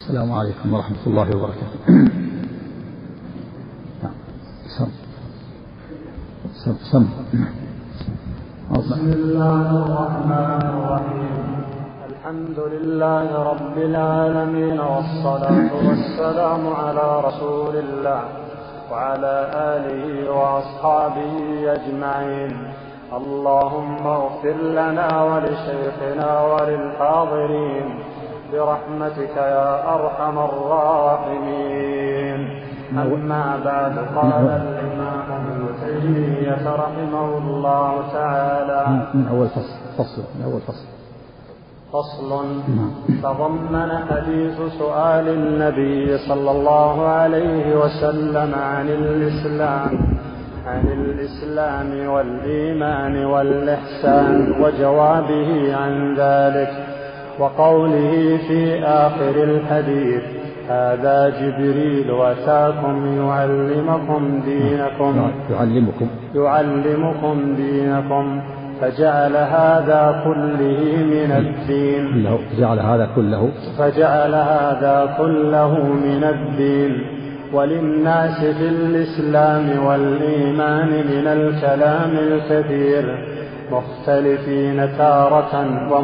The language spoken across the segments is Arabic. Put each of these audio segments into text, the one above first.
السلام عليكم ورحمة الله وبركاته. سم. بسم الله الرحمن الرحيم. الحمد لله رب العالمين، والصلاة والسلام على رسول الله وعلى آله وأصحابه أجمعين. اللهم اغفر لنا ولشيخنا وللحاضرين برحمتك يا أرحم الراحمين. أما بعد، قال الإمام ابن تيمية رحمه الله تعالى من أول فصل. تضمن حديث سؤال النبي صلى الله عليه وسلم عن الإسلام والإيمان والإحسان وجوابه عن ذلك، وقوله في آخر الحديث: هذا جبريل أتاكم يعلمكم دينكم، فجعل هذا كله من الدين. وللناس في الإسلام والإيمان من الكلام الكثير، مختلفين تارة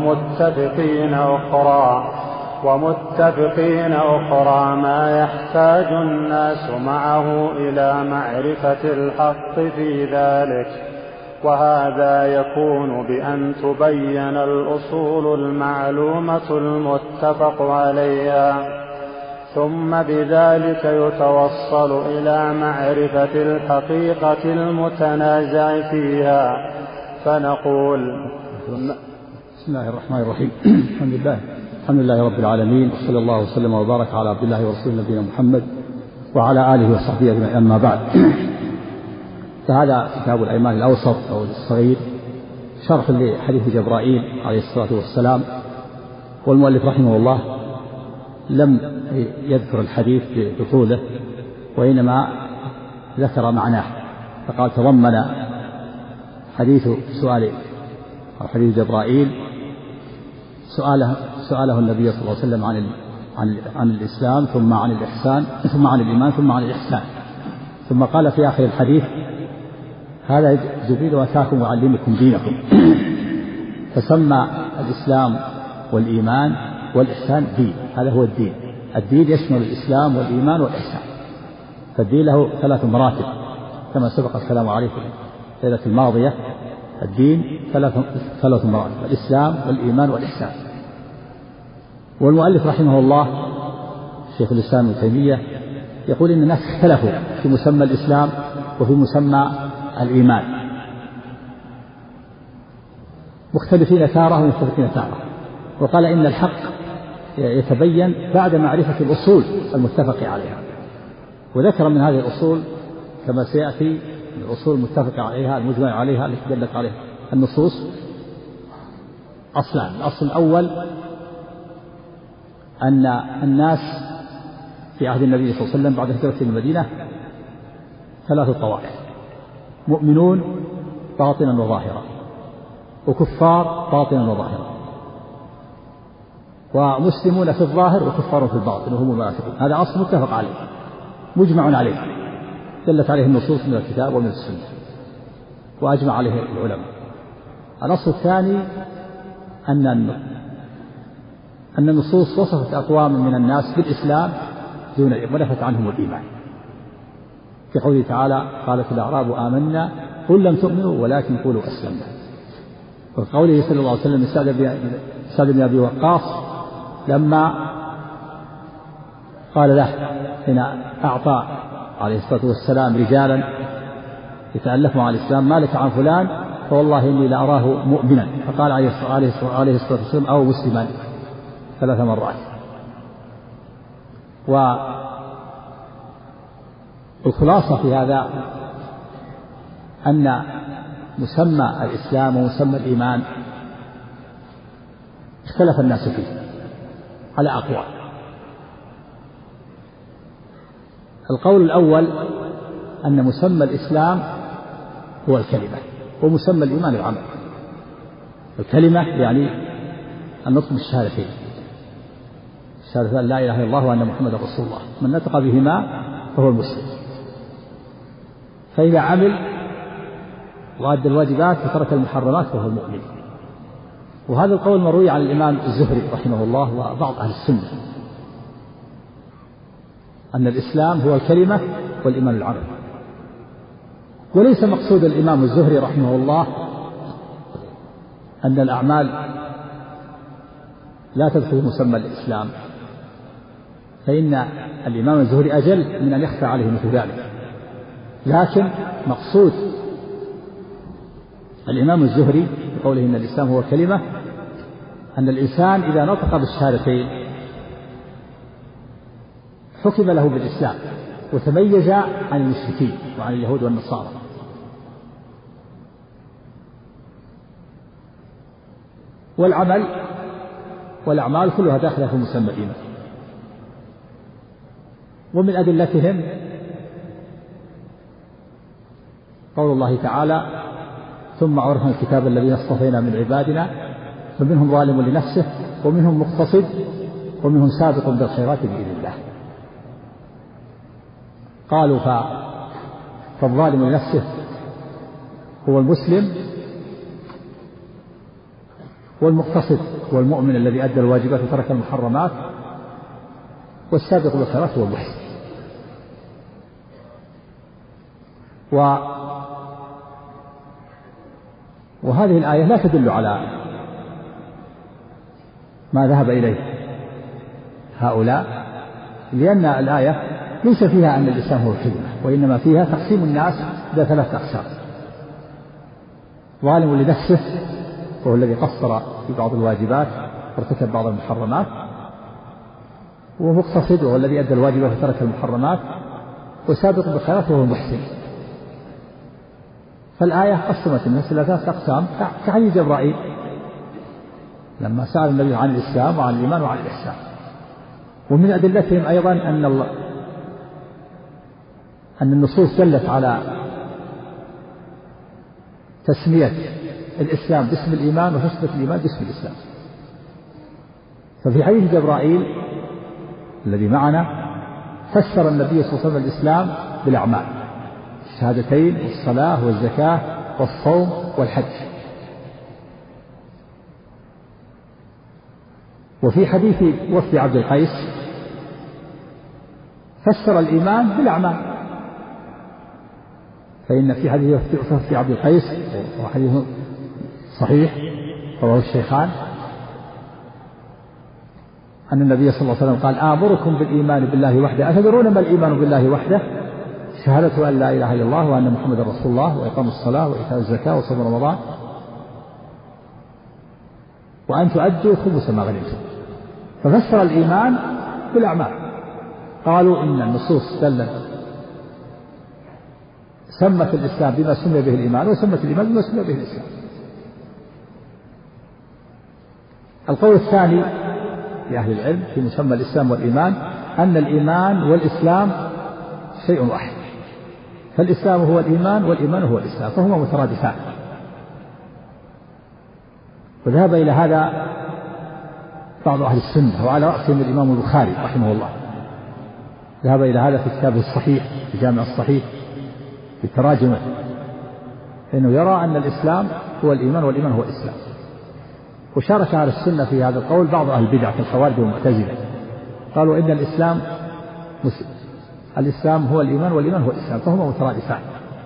ومتفقين أخرى، ما يحتاج الناس معه إلى معرفة الحق في ذلك. وهذا يكون بأن تبين الأصول المعلومة المتفق عليها، ثم بذلك يتوصل إلى معرفة الحقيقة المتنازع فيها. فنقول: بسم الله الرحمن الرحيم. الحمد لله رب العالمين، وصلى الله وسلم وبارك على عبد الله ورسوله نبينا محمد وعلى آله وصحبه أجمعين. أما بعد، فهذا كتاب الأيمان الأوسط أو الصغير، شرح لحديث جبرائيل عليه الصلاة والسلام. والمؤلف رحمه الله لم يذكر الحديث بطوله، وإنما ذكر معناه، فقال: تضمن حديث حديث جبرائيل سؤاله النبي صلى الله عليه وسلم عن الإسلام، ثم عن الإحسان، ثم عن الإيمان، ثم عن الإحسان. ثم قال في آخر الحديث: هذا جبريل أتاكم يعلمكم دينكم. فسمى الإسلام والإيمان والإحسان دين. هذا هو الدين. الدين يشمل الإسلام والإيمان والإحسان، فالدين له 3 مراتب كما سبق الكلام عليه في الليلة الماضية. الدين 3 مراتب: الإسلام والإيمان والإحسان. والمؤلف رحمه الله شيخ الإسلام ابن تيمية يقول إن الناس اختلفوا في مسمى الإسلام وفي مسمى الإيمان، مختلفين تارة ومختلفين تارة. وقال إن الحق يتبين بعد معرفة الأصول المتفق عليها، وذكر من هذه الأصول كما سيأتي الأصول المتفق عليها المجمع عليها التي دلت عليها النصوص أصلان. الأصل الأول أن الناس في عهد النبي صلى الله عليه وسلم بعد هجرة المدينة 3 طوائف: مؤمنون باطنا وظاهرا، وكفار باطنا وظاهرا، ومسلمون في الظاهر وكفار في الباطن وهم المنافقون. هذا أصل متفق عليه مجمع عليه، دلت عليه النصوص من الكتاب ومن السنة وأجمع عليه العلماء. الأصل الثاني أن النصوص وصفت أقوام من الناس بالإسلام دون ونفت عنهم الإيمان، في قوله تعالى: قالت الأعراب آمنا قل لم تؤمنوا ولكن قولوا أسلمنا. وقوله صلى الله عليه وسلم سعد بن أبي وقاص لما قال له حين أعطى عليه الصلاة والسلام رجالا يتألفوا على الإسلام: ما لك عن فلان؟ فوالله إني لأراه مؤمنا. فقال عليه الصلاة والسلام: أو مسلما 3 مرات. والخلاصة في هذا أن مسمى الإسلام ومسمى الإيمان اختلف الناس فيه على أقوال. القول الأول أن مسمى الإسلام هو الكلمة، ومسمى الإيمان العمل. الكلمة يعني النطق بالشهادتين، شهادة أن لا إله إلا الله وأن محمدا رسول الله، من نطق بهما فهو المسلم. فإذا عمل وأدى الواجبات وترك المحرمات فهو المؤمن. وهذا القول مروي عن الإمام الزهري رحمه الله وبعض أهل السنة، أن الإسلام هو الكلمة والإيمان العمل. وليس مقصود الإمام الزهري رحمه الله أن الأعمال لا تدخل مسمى الإسلام، فإن الإمام الزهري أجل من أن يخفى عليه مثل ذلك. لكن مقصود الإمام الزهري بقوله إن الإسلام هو الكلمة أن الإنسان إذا نطق بالشهادتين حكم له بالإسلام وتميز عن المشركين وعن اليهود والنصارى. والأعمال كلها داخلة في مسمى الإيمان. ومن أدلتهم قول الله تعالى ثم أورثنا الكتاب الذين اصطفينا من عبادنا فمنهم ظالم لنفسه ومنهم مقتصد ومنهم سابق بالخيرات بإذن الله. قالوا فالظالم لنفسه هو المسلم، والمقتصد هو المؤمن الذي أدى الواجبات وترك المحرمات، والسابق بالخيرات هو المحسن. وهذه الآية لا تدل على ما ذهب إليه هؤلاء، لأن الآية ليس فيها أن الإسلام هو الكلمة، وإنما فيها تقسيم الناس إلى 3 أقسام: ظالم لنفسه وهو الذي قصر في بعض الواجبات وارتكب بعض المحرمات، ومقتصد وهو الذي أدى الواجبات وترك المحرمات، وسابق بالخيرات وهو المحسن. فالآية قسمت الناس إلى 3 أقسام كحديث جبرائيل لما سأل النبي عن الإسلام وعن الإيمان وعن الإحسان. ومن أدلتهم أيضا أن النصوص دلت على تسمية الإسلام باسم الإيمان وتسمية الإيمان باسم الإسلام. ففي حديث جبرائيل الذي معنا فسر النبي صلى الله عليه وسلم الإسلام بالأعمال: الشهادتين والصلاة والزكاة والصوم والحج. وفي حديث وفد عبد القيس فسر الإيمان بالأعمال، فإن في حديث وفد عبد القيس وحديث صحيح رواه الشيخان أن النبي صلى الله عليه وسلم قال: آمركم بالإيمان بالله وحده أتدرون ما الإيمان بالله وحده؟ شهادة أن لا إله إلا الله وأن محمدا رسول الله وإقام الصلاة وإيتاء الزكاة وصوم رمضان وأن تؤدوا خمس ما غنمتم. ففسر الإيمان بالأعمال. قالوا إن النصوص دلت سمت الإسلام بما سمي به الإيمان وسمت الإيمان بما سمي به الإسلام. القول الثاني لأهل العلم في مسمى الإسلام والإيمان أن الإيمان والإسلام شيء واحد، فالإسلام هو الإيمان والإيمان هو الإسلام، فهما مترادفان. وذهب إلى هذا بعض أهل السنة وعلى رأسهم الإمام البخاري رحمه الله، ذهب إلى هذا في كتابه الصحيح في جامع الصحيح في تراجمه، إنه يرى أن الإسلام هو الإيمان والإيمان هو الإسلام. وشارك أهل السنة في هذا القول بعض أهل البدع كالخوارج والمعتزلة، قالوا إن الإسلام هو الإيمان والإيمان هو الإسلام، فهما مترادفان.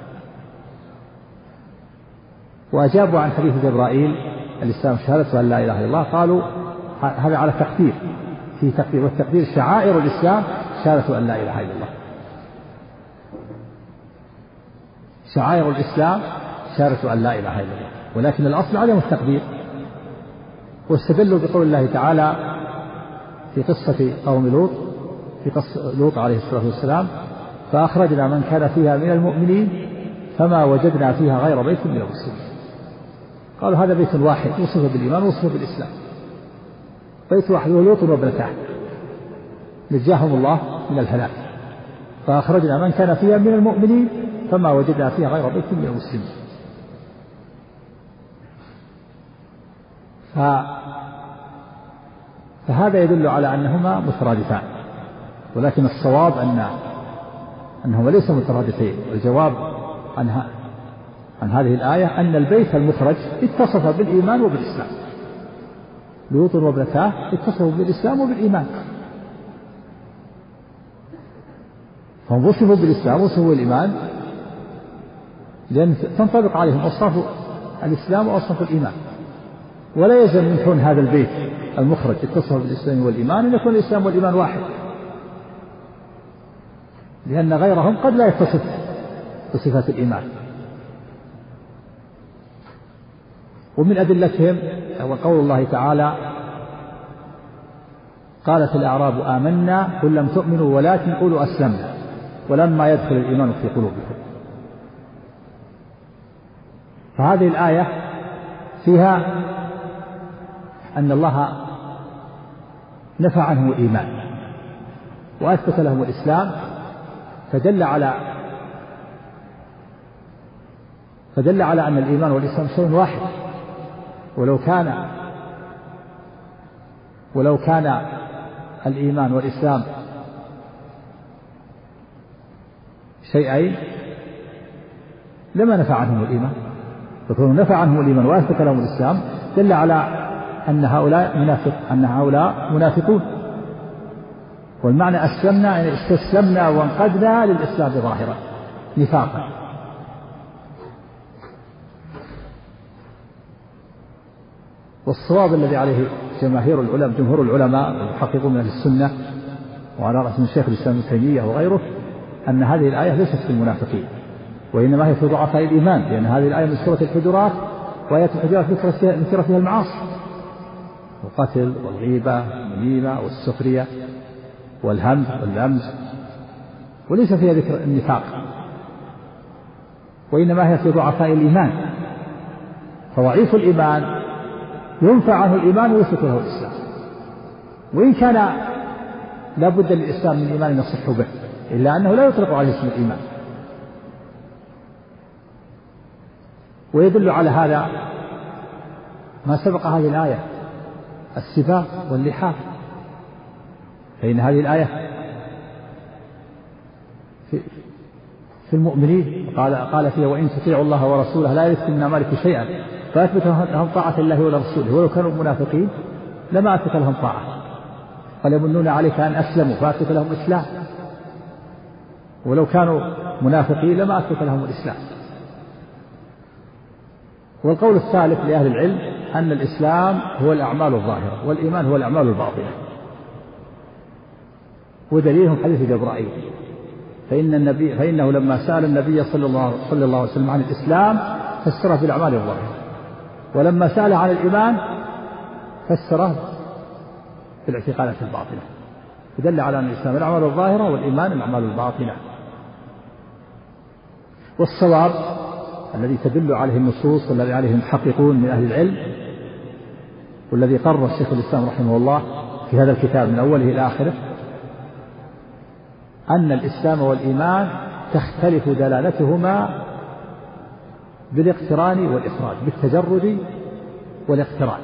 وأجابوا عن حديث جبرائيل الإسلام شهادة أن لا إله إلا الله، قالوا هذا على تقدير، في تقدير، والتقدير شعائر الإسلام شهادة أن لا إله إلا الله. شعائر الإسلام شهادة أن لا إله إلا الله، ولكن الأصل عدم التقدير. واستدلوا بقول الله تعالى في قصة قوم لوط، في قصة لوط عليه الصلاة والسلام: فأخرجنا من كان فيها من المؤمنين فما وجدنا فيها غير بيت من المسلمين. قالوا هذا بيت واحد وصف بالإيمان وصف بالإسلام، بيت واحد ولوط وابنتاه نجاهم الله من الهلاك. فأخرجنا من كان فيها من المؤمنين فما وجدنا فيها غير بيت من المسلمين. فهذا يدل على أنهما مترادفان، ولكن الصواب أنهما ليس مترادفين. الجواب عن هذه الآية أن البيت المخرج اتصف بالإيمان وبالإسلام، لوط وابنتاه اتصفوا بالإسلام وبالإيمان، فهم وصفوا بالإسلام وصفوا بالإيمان لأن تنطبق عليهم أوصاف الإسلام وأوصاف الإيمان. ولا يلزم من كون هذا البيت المخرج اتصف بالإسلام والإيمان أن يكون الإسلام والإيمان واحد، لأن غيرهم قد لا يتصف بصفات الإيمان. ومن أدلتهم هو قول الله تعالى: قالت الأعراب آمنا قل لم تؤمنوا ولكن قولوا أسلمنا ولما يدخل الإيمان في قلوبكم. فهذه الآية فيها أن الله نفى عنهم الإيمان وأثبت لهم الإسلام، فدل على أن الإيمان والإسلام شيء واحد. ولو كان الإيمان والإسلام شيئين لما نفى عنهم الإيمان، فكون نفى عنهم الإيمان وأثبت لهم الإسلام دل على أن هؤلاء منافقون. والمعنى أسلمنا يعني استسلمنا وانقدنا للإسلام ظاهرا نفاقا. والصواب الذي عليه جمهور العلماء والمحققون من السنة وعلى رأسهم الشيخ الإسلام ابن تيمية وغيره أن هذه الآية ليست في المنافقين، وإنما هي في ضعفاء الإيمان، لأن هذه الآية من سورة الحجرات، وآيات الحجرات ذكر فيها المعاصي: القتل والغيبة والنميمة والسخرية والهمز واللمز، وليس فيها ذكر النفاق، وإنما هي في ضعفاء الإيمان. فضعيف الإيمان ينفع عنه الإيمان ويثبت له الإسلام، وإن كان لا بد للإسلام من إيمان يصح به، إلا أنه لا يطلق عليه اسم الإيمان. ويدل على هذا ما سبق هذه الآية: السباق واللحاف، فإن هذه الآية في المؤمنين قال فيها: وإن تطيعوا الله ورسوله لا يلدكم من أعمالكم شيئا، فأثبت لهم طاعة الله ورسوله. ولو كانوا منافقين لما أثبت لهم طاعة، قال: يمنون عليك أن أسلموا، فأثبت لهم الإسلام. ولو كانوا منافقين لما أثبت لهم الإسلام. والقول الثالث لأهل العلم أن الإسلام هو الأعمال الظاهرة والإيمان هو الأعمال الباطنة، ودليلهم حديث جبرائيل: فإنه لما سأل النبي صلى الله عليه وسلم عن الإسلام فسره بالأعمال الظاهرة، ولما سأل عن الإيمان فسره بالاعتقادات الباطنة، فدل على أن الإسلام الأعمال الظاهرة والإيمان الأعمال الباطنة. والصواب الذي تدل عليه النصوص والذي عليه المحققون من أهل العلم، والذي قرر الشيخ الإسلام رحمه الله في هذا الكتاب من أوله إلى آخره، أن الإسلام والإيمان تختلف دلالتهما بالاقتران والإفراد، بالتجرد والاقتران.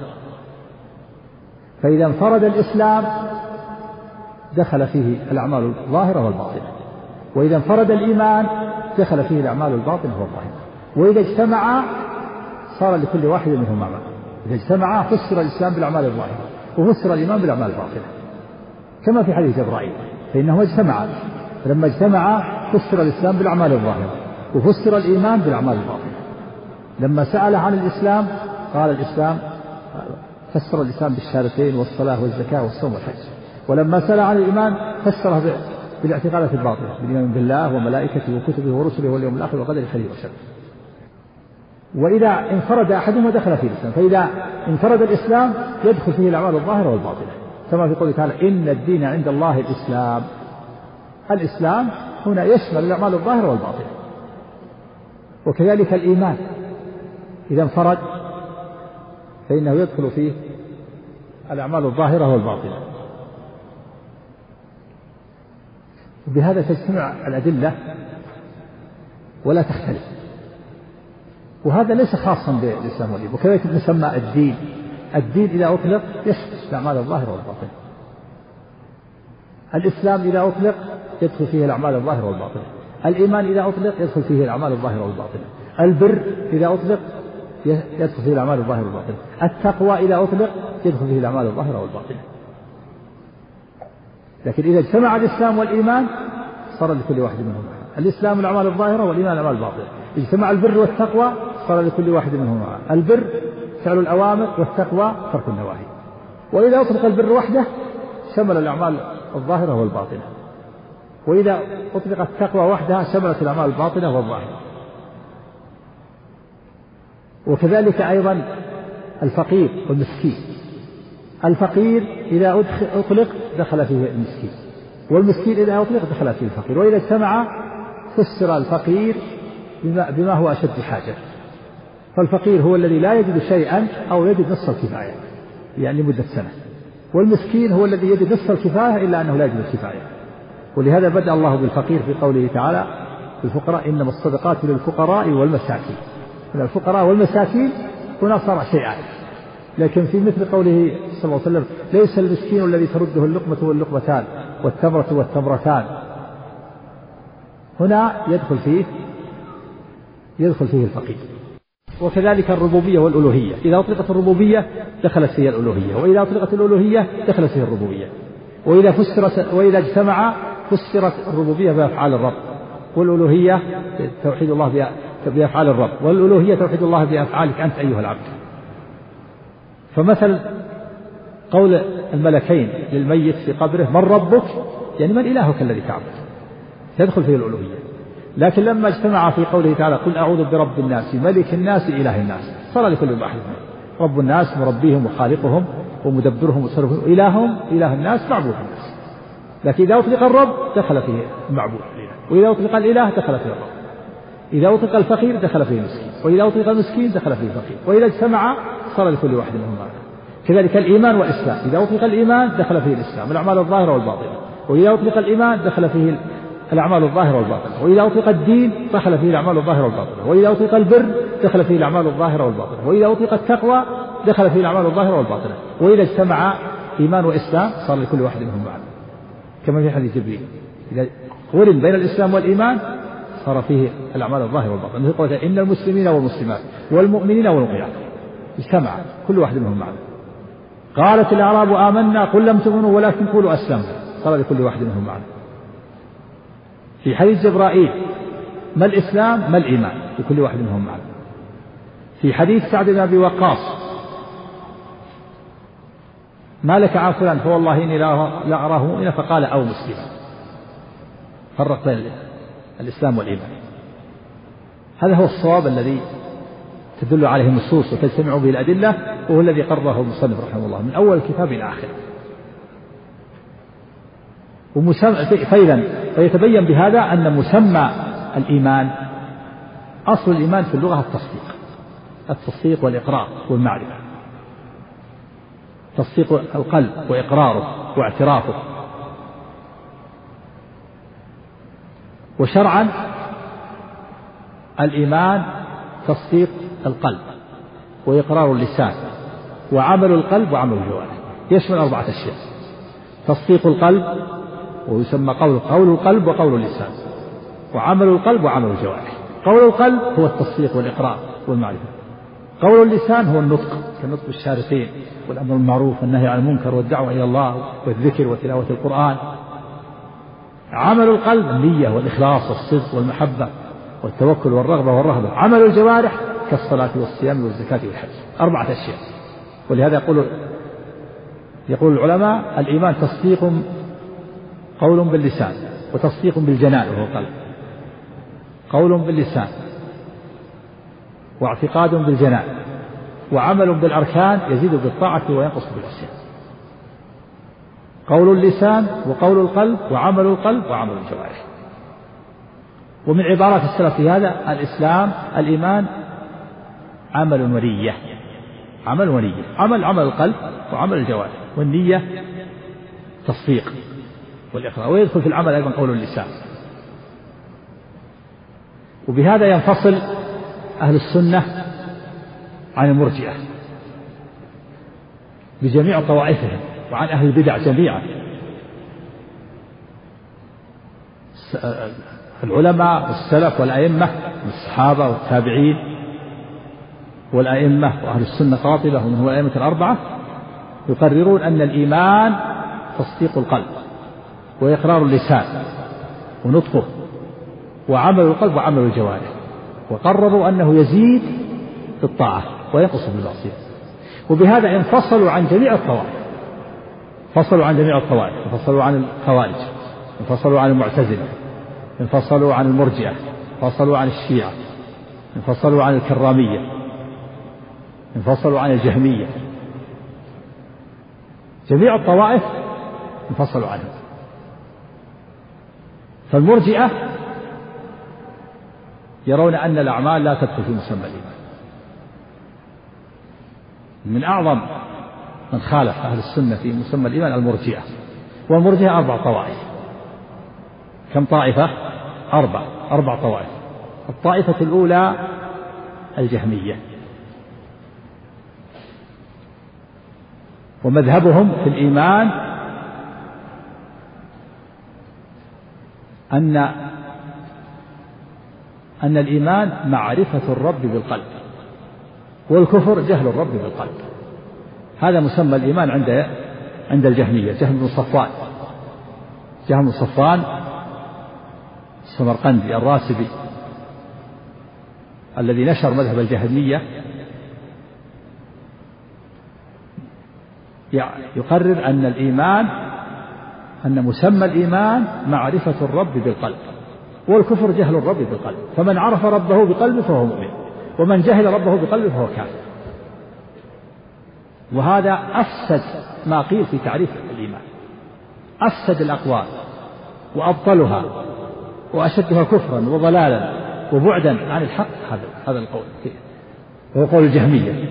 فإذا انفرد الإسلام دخل فيه الأعمال الظاهرة والباطنة، وإذا انفرد الإيمان دخل فيه الأعمال الباطنة والظاهرة، وإذا اجتمعا صار لكل واحد منهما عمل. إذا اجتمعا فسر الإسلام بالأعمال الظاهرة وفسر الإيمان بالأعمال الباطنة، كما في حديث جبرائيل: فإنهما اجتمعا، فلما اجتمعا فسر الإسلام بالأعمال الظاهرة وفسر الإيمان بالأعمال الباطنة. لما سأل عن الإسلام قال الإسلام فسر الإسلام بالشهادتين والصلاة والزكاة والصوم والحج، ولما سأل عن الإيمان فسره بالاعتقادات الباطنة، بالإيمان بالله وملائكته وكتبه ورسله واليوم الآخر وقدر خيره وشره. وإذا انفرد أحدهما دخل فيه الإسلام، فإذا انفرد الإسلام يدخل فيه الأعمال الظاهرة والباطنة، كما في قوله تعالى: إن الدين عند الله الإسلام. الإسلام هنا يشمل الأعمال الظاهرة والباطنة. وكذلك الإيمان إذا انفرد فإنه يدخل فيه الأعمال الظاهرة والباطنة. وبهذا تجتمع الأدلة ولا تختلف. وهذا ليس خاصا بالإسلام والإيمان. وكذلك نسمى الدين إذا أطلق يشمل الأعمال الظاهرة والباطنة. الإسلام إذا أطلق يدخل فيه الأعمال الظاهرة والباطنة. الإيمان إذا أطلق يدخل فيه الأعمال الظاهرة والباطنة. البر إذا أطلق يدخل فيه الأعمال الظاهرة والباطنة. التقوى إذا أطلق يدخل فيه الأعمال الظاهرة والباطنة. لكن إذا اجتمع الإسلام والإيمان صار لكل واحد منهما الإسلام الأعمال الظاهرة والإيمان الأعمال الباطنة. اجتمع البر والتقوى صار لكل واحد منهما البر فعل الأوامر والتقوى ترك النواهي. وإذا أطلق البر وحده شمل الأعمال الظاهرة والباطنة، وإذا أطلقت التقوى وحدها شملت الأعمال الباطنة والظاهرة. وكذلك أيضا الفقير والمسكين. الفقير إذا أطلق دخل فيه المسكين، والمسكين إذا أطلق دخل فيه الفقير. وإذا اجتمع فسر الفقير بما هو أشد حاجة. فالفقير هو الذي لا يجد شيئا أو يجد نصف الكفاية يعني لمدة سنة، والمسكين هو الذي يجد نصف الكفاية إلا أنه لا يجد الكفاية. ولهذا بدأ الله بالفقير في قوله تعالى في الفقراء إنما الصدقات للفقراء والمساكين. من الفقراء والمساكين هنا صار شيئان، لكن في مثل قوله صلى الله عليه وسلم ليس المسكين الذي ترده اللقمة واللقمتان والتمرة والتمرتان، هنا يدخل فيه الفقير. وكذلك الربوبية والألوهية، إذا أطلقت الربوبية دخلت فيها الألوهية، وإذا أطلقت الألوهية دخلت فيها الربوبية. وإذا اجتمع فسرت الربوبية بأفعال الرب، والألوهية توحيد الله بأفعال الرب، والألوهية توحيد الله بأفعالك أنت أيها العبد. فمثل قول الملكين للميت في قبره من ربك، يعني من إلهك الذي تعبد، تدخل فيه الألوهية. لكن لما اجتمع في قوله تعالى قل أعوذ برب الناس ملك الناس إله الناس، صار لكل واحد رب الناس مربيهم وخالقهم ومدبرهم ومصرفهم، إلههم إله الناس معبود الناس. لكن إذا أطلق الرب دخل فيه المعبود، وإذا أطلق الإله دخل فيه الرب. إذا أطلق الفقير دخل فيه المسكين، وإذا أطلق المسكين دخل فيه الفقير، وإذا اجتمع صار لكل واحد منهم معنى. كذلك الإيمان والإسلام، إذا أطلق الإيمان دخل فيه الإسلام الأعمال الظاهرة والباطنة، وإذا أطلق الإيمان دخل فيه الأعمال الظاهرة والباطنة، وإذا أطلق الدين دخل فيه الأعمال الظاهرة والباطنة، وإذا أطلق البر دخل فيه الأعمال الظاهرة والباطنة، وإذا أطلق التقوى دخل فيه الأعمال الظاهرة والباطنة. وإذا اجتمع إيمان وإسلام صار لكل واحد منهم معنى، كما في حديث جبريل إذا قرن بين الإسلام والإيمان صار فيه الأعمال الظاهرة والباطنة. مثل قوله إن المسلمين والمسلمات والمؤمنين والمؤمنات اجتمع كل واحد منهم معنى. قالت الأعراب آمنا قل لم تؤمنوا ولكن قولوا أسلمنا، صار لكل واحد منهم معنى. في حديث جبرائيل ما الإسلام ما الإيمان، لكل واحد منهم معنى. في حديث سعد بن أبي وقاص ما لك عن فلان فوالله إني لا أراه مؤمنا فقال أو مسلما، فرق بين الإسلام والإيمان. هذا هو الصواب الذي تدل عليه النصوص وتجتمع به الأدلة، وهو الذي قرره المصنف رحمه الله من أول الكتاب إلى آخره. فيتبين بهذا أن مسمى الإيمان أصل الإيمان في اللغة التصديق والإقرار والمعرفة. تصديق القلب وإقراره واعترافه. وشرعا الإيمان تصديق القلب وإقرار اللسان وعمل القلب وعمل الجوارح، يشمل 4 أشياء: تصديق القلب ويسمى قول القلب وقول اللسان، وعمل القلب وعمل الجوارح. قول القلب هو التصديق والإقرار والمعرفة، قول اللسان هو النطق كنطق الشارقين والأمر بالمعروف والنهي عن المنكر والدعوة إلى الله والذكر وتلاوة القرآن. عمل القلب النية والإخلاص والصدق والمحبة والتوكل والرغبة والرهبة. عمل الجوارح كالصلاة والصيام والزكاة والحج، 4 أشياء. ولهذا يقول العلماء الإيمان تصديق قول باللسان وتصديق بالجنان وهو القلب، قول باللسان واعتقاد بالجنان وعمل بالأركان يزيد بالطاعة وينقص بالعصيان. قول اللسان وقول القلب وعمل القلب وعمل الجوارح. ومن عبارات السلف في هذا الإيمان عمل ونية. عمل القلب وعمل الجوارح، والنية تصديق والإقرار، ويدخل في العمل أيضا قول اللسان. وبهذا ينفصل أهل السنة عن المرجئة. بجميع طوائفهم وعن أهل البدع جميعا. العلماء والسلف والأئمة والصحابة والتابعين والأئمة وأهل السنة قاطبة ومن هو الأئمة الأربعة يقررون أن الإيمان تصديق القلب وإقرار اللسان ونطقه وعمل القلب وعمل الجوارح، وقرروا أنه يزيد بالطاعة وينقص بالمعصية. وبهذا انفصلوا عن جميع الطوائف، انفصلوا عن جميع الطوائف، انفصلوا عن الخوارج، انفصلوا عن المعتزلة، انفصلوا عن المرجئة، انفصلوا عن الشيعة، انفصلوا عن الكرامية، انفصلوا عن الجهمية. جميع الطوائف انفصلوا عنهم. فالمرجئة يرون أن الأعمال لا تدخل في مسمى الإيمان. من أعظم من خالف أهل السنة في مسمى الإيمان المرجئة، والمرجئة 4 طوائف. كم طائفة؟ 4 طوائف. الطائفة الأولى الجهمية، ومذهبهم في الإيمان أن الإيمان معرفة الرب بالقلب، والكفر جهل الرب بالقلب. هذا مسمى الإيمان عند الجهمية. جهم بن صفوان السمرقندي الراسبي الذي نشر مذهب الجهمية يقرر أن مسمى الإيمان معرفة الرب بالقلب، والكفر جهل الرب بالقلب. فمن عرف ربه بقلبه فهو مؤمن، ومن جهل ربه بقلبه فهو كافر. وهذا أفسد ما قيل في تعريف الإيمان، أفسد الأقوال وأبطلها وأشدها كفرا وضلالا وبعدا عن الحق هذا القول، وهو قول الجهمية.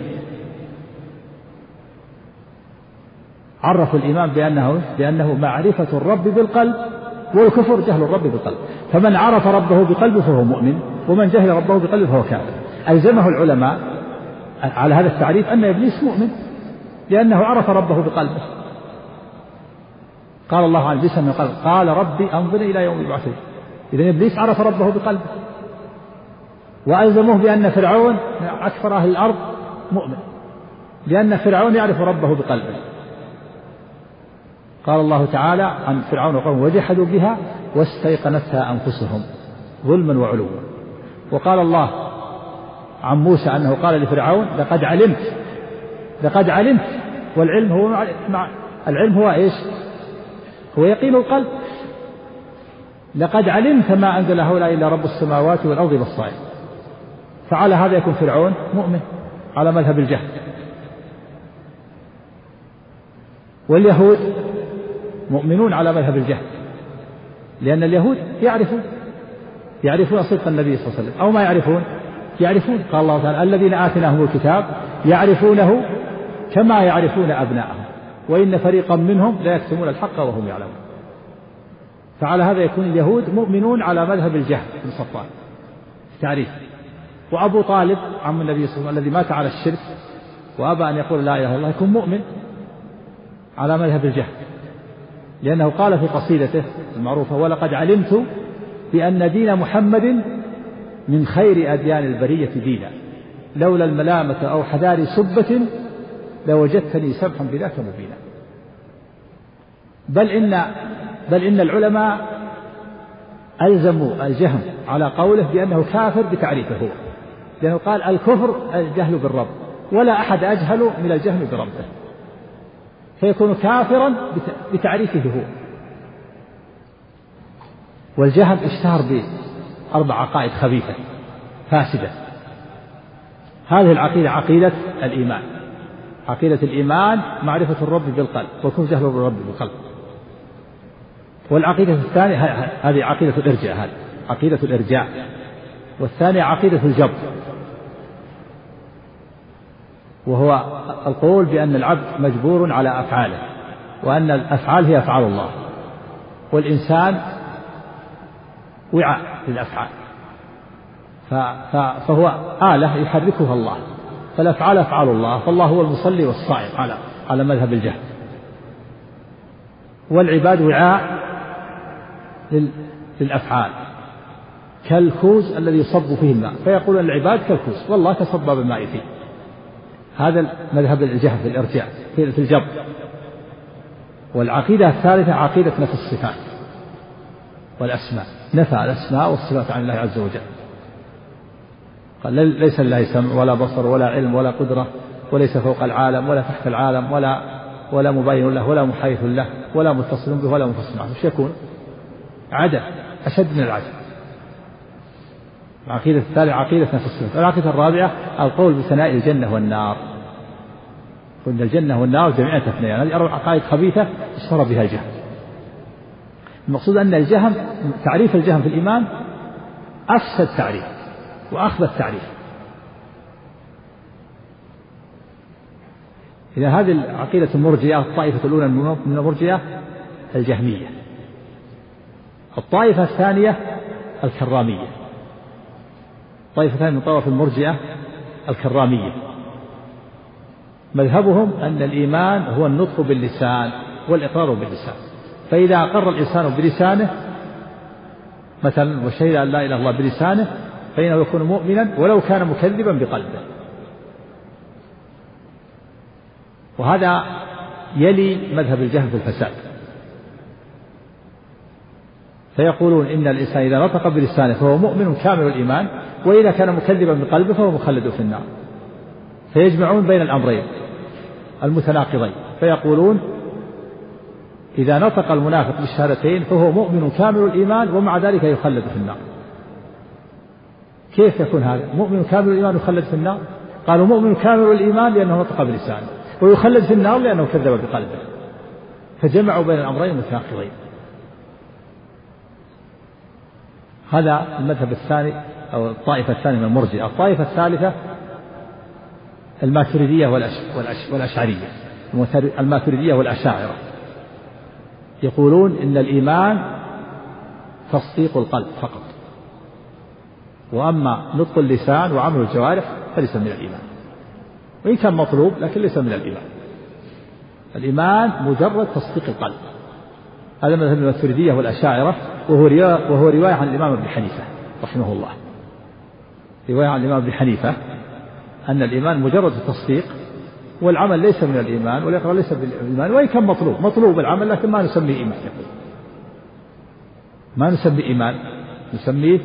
عرفوا الإيمان بأنه معرفة الرب بالقلب، والكفر جهل الرب بالقلب. فمن عرف ربه بقلبه فهو مؤمن، ومن جهل ربه بقلبه فهو كافر. ألزمه العلماء على هذا التعريف أن إبليس مؤمن لأنه عرف ربه بقلبه. قال الله عن إبليس أنه قال ربي أنظرني إلى يوم يبعثون. إذن إبليس عرف ربه بقلبه. وألزموه بأن فرعون أكثر أهل الأرض مؤمن، لأن فرعون يعرف ربه بقلبه. قال الله تعالى عن فرعون وقومه وجحدوا بها واستيقنتها أنفسهم ظلما وعلوا. وقال الله عن موسى أنه قال لفرعون لقد علمت. والعلم هو العلم هو إيش؟ هو يقين القلب. لقد علمت ما أنزل هؤلاء إلا رب السماوات والأرض بصائر. فعلى هذا يكون فرعون مؤمن على مذهب الجهل. واليهود مؤمنون على مذهب الجهل، لأن اليهود يعرفون صدق النبي صلى الله عليه وسلم، أو ما يعرفون. قال الله تعالى الذين آتيناهم الكتاب يعرفونه كما يعرفون أبناءهم وإن فريقا منهم لا يكتمون الحق وهم يعلمون. فعلى هذا يكون اليهود مؤمنون على مذهب الجهل بن صفوان في تعريف. وأبو طالب عم النبي صلى الله عليه وسلم الذي مات على الشرك وأبى أن يقول لا إله إلا الله يكون مؤمن على مذهب الجهل، لأنه قال في قصيدته المعروفة ولقد علمت بأن دين محمد من خير أديان البرية دينا لولا الملامة أو حذار سبة لوجدتني سمحا بذاك مبينا. بل إن العلماء ألزموا الجهم على قوله بأنه كافر بتعريفه هو، لأنه قال الكفر الجهل بالرب، ولا أحد أجهل من الجهل بربه، فيكون كافرا بتعريفه هو. والجهم اشتهر ب4 عقائد خبيثة فاسدة. هذه العقيدة عقيدة الإيمان. عقيدة الإيمان معرفة الرب بالقلب، وكون جهل الرب بالقلب. والعقيدة الثانية هذه عقيدة الإرجاء، هذه عقيدة الإرجاء. والثانية عقيدة الجبر، وهو القول بأن العبد مجبور على أفعاله، وأن الأفعال هي أفعال الله، والإنسان وعاء للأفعال، فهو آلة يحركها الله، فالأفعال أفعال الله، فالله هو المصلي والصائم على مذهب الجهم. والعباد وعاء للأفعال كالكوز الذي يصب فيه الماء، فيقول العباد كالكوز والله تصب بالماء فيه. هذا مذهب الجهم في الارجاء في الجبر. والعقيدة الثالثة عقيدة نفي الصفات والأسماء، نفى الأسماء والصفات عن الله عز وجل، قال ليس لله سمع ولا بصر ولا علم ولا قدرة، وليس فوق العالم ولا تحت العالم ولا مبين له ولا محيث له ولا متصل به ولا منفصل عنه. ايش يكون؟ عدم أشد من العدم. العقيدة الثالثة عقيدة نفي الصفات. العقيدة الرابعة القول بثناء الجنة والنار، وإن الجنة والنار جميعا تثنيان. هذه أربع عقائد خبيثة اشترى بها الجهم. المقصود أن الجهم تعريف الجهم في الإيمان أفسد تعريف وأخبث تعريف. إذا هذه العقيدة المرجئة الطائفة الأولى من المرجئة الجهمية. الطائفة الثانية الكرامية. الطائفة الثانية من طوائف المرجئة الكرامية، مذهبهم أن الإيمان هو النطق باللسان والإقرار باللسان، فإذا أقر الإنسان بلسانه مثلا وشهد أن لا إله إلا الله بلسانه فإنه يكون مؤمنا ولو كان مكذبا بقلبه. وهذا يلي مذهب الجهم في الفساد، فيقولون إن الإنسان إذا نطق بلسانه فهو مؤمن كامل الإيمان، وإذا كان مكذبا بقلبه فهو مخلد في النار. فيجمعون بين الأمرين المتناقضين، فيقولون إذا نطق المنافق بالشهادتين فهو مؤمن كامل الإيمان ومع ذلك يخلد في النار. كيف يكون هذا؟ مؤمن كامل الإيمان يخلد في النار؟ قالوا مؤمن كامل الإيمان لأنه نطق بلسانه، ويخلد في النار لأنه كذب بقلبه، فجمعوا بين الأمرين المتناقضين. هذا المذهب الثاني أو الطائفة الثانية من المرجئة. الطائفة الثالثة الماتريدية والأشعرية. الماتريدية والأشاعرة يقولون إن الإيمان تصديق القلب فقط، وأما نطق اللسان وعمل الجوارح فليس من الإيمان، وإن كان مطلوب لكن ليس من الإيمان. الإيمان مجرد تصديق القلب. هذا مذهب الماتريدية والأشاعرة، وهو رواية عن الإمام ابن حنيفة رحمه الله. رواية عن الإمام ابن حنيفة أن الإيمان مجرد التصديق، والعمل ليس من الإيمان، والإقرار ليس من الإيمان، وإن كان مطلوب العمل لكن ما نسميه إيمان. ما نسميه إيمان، نسميه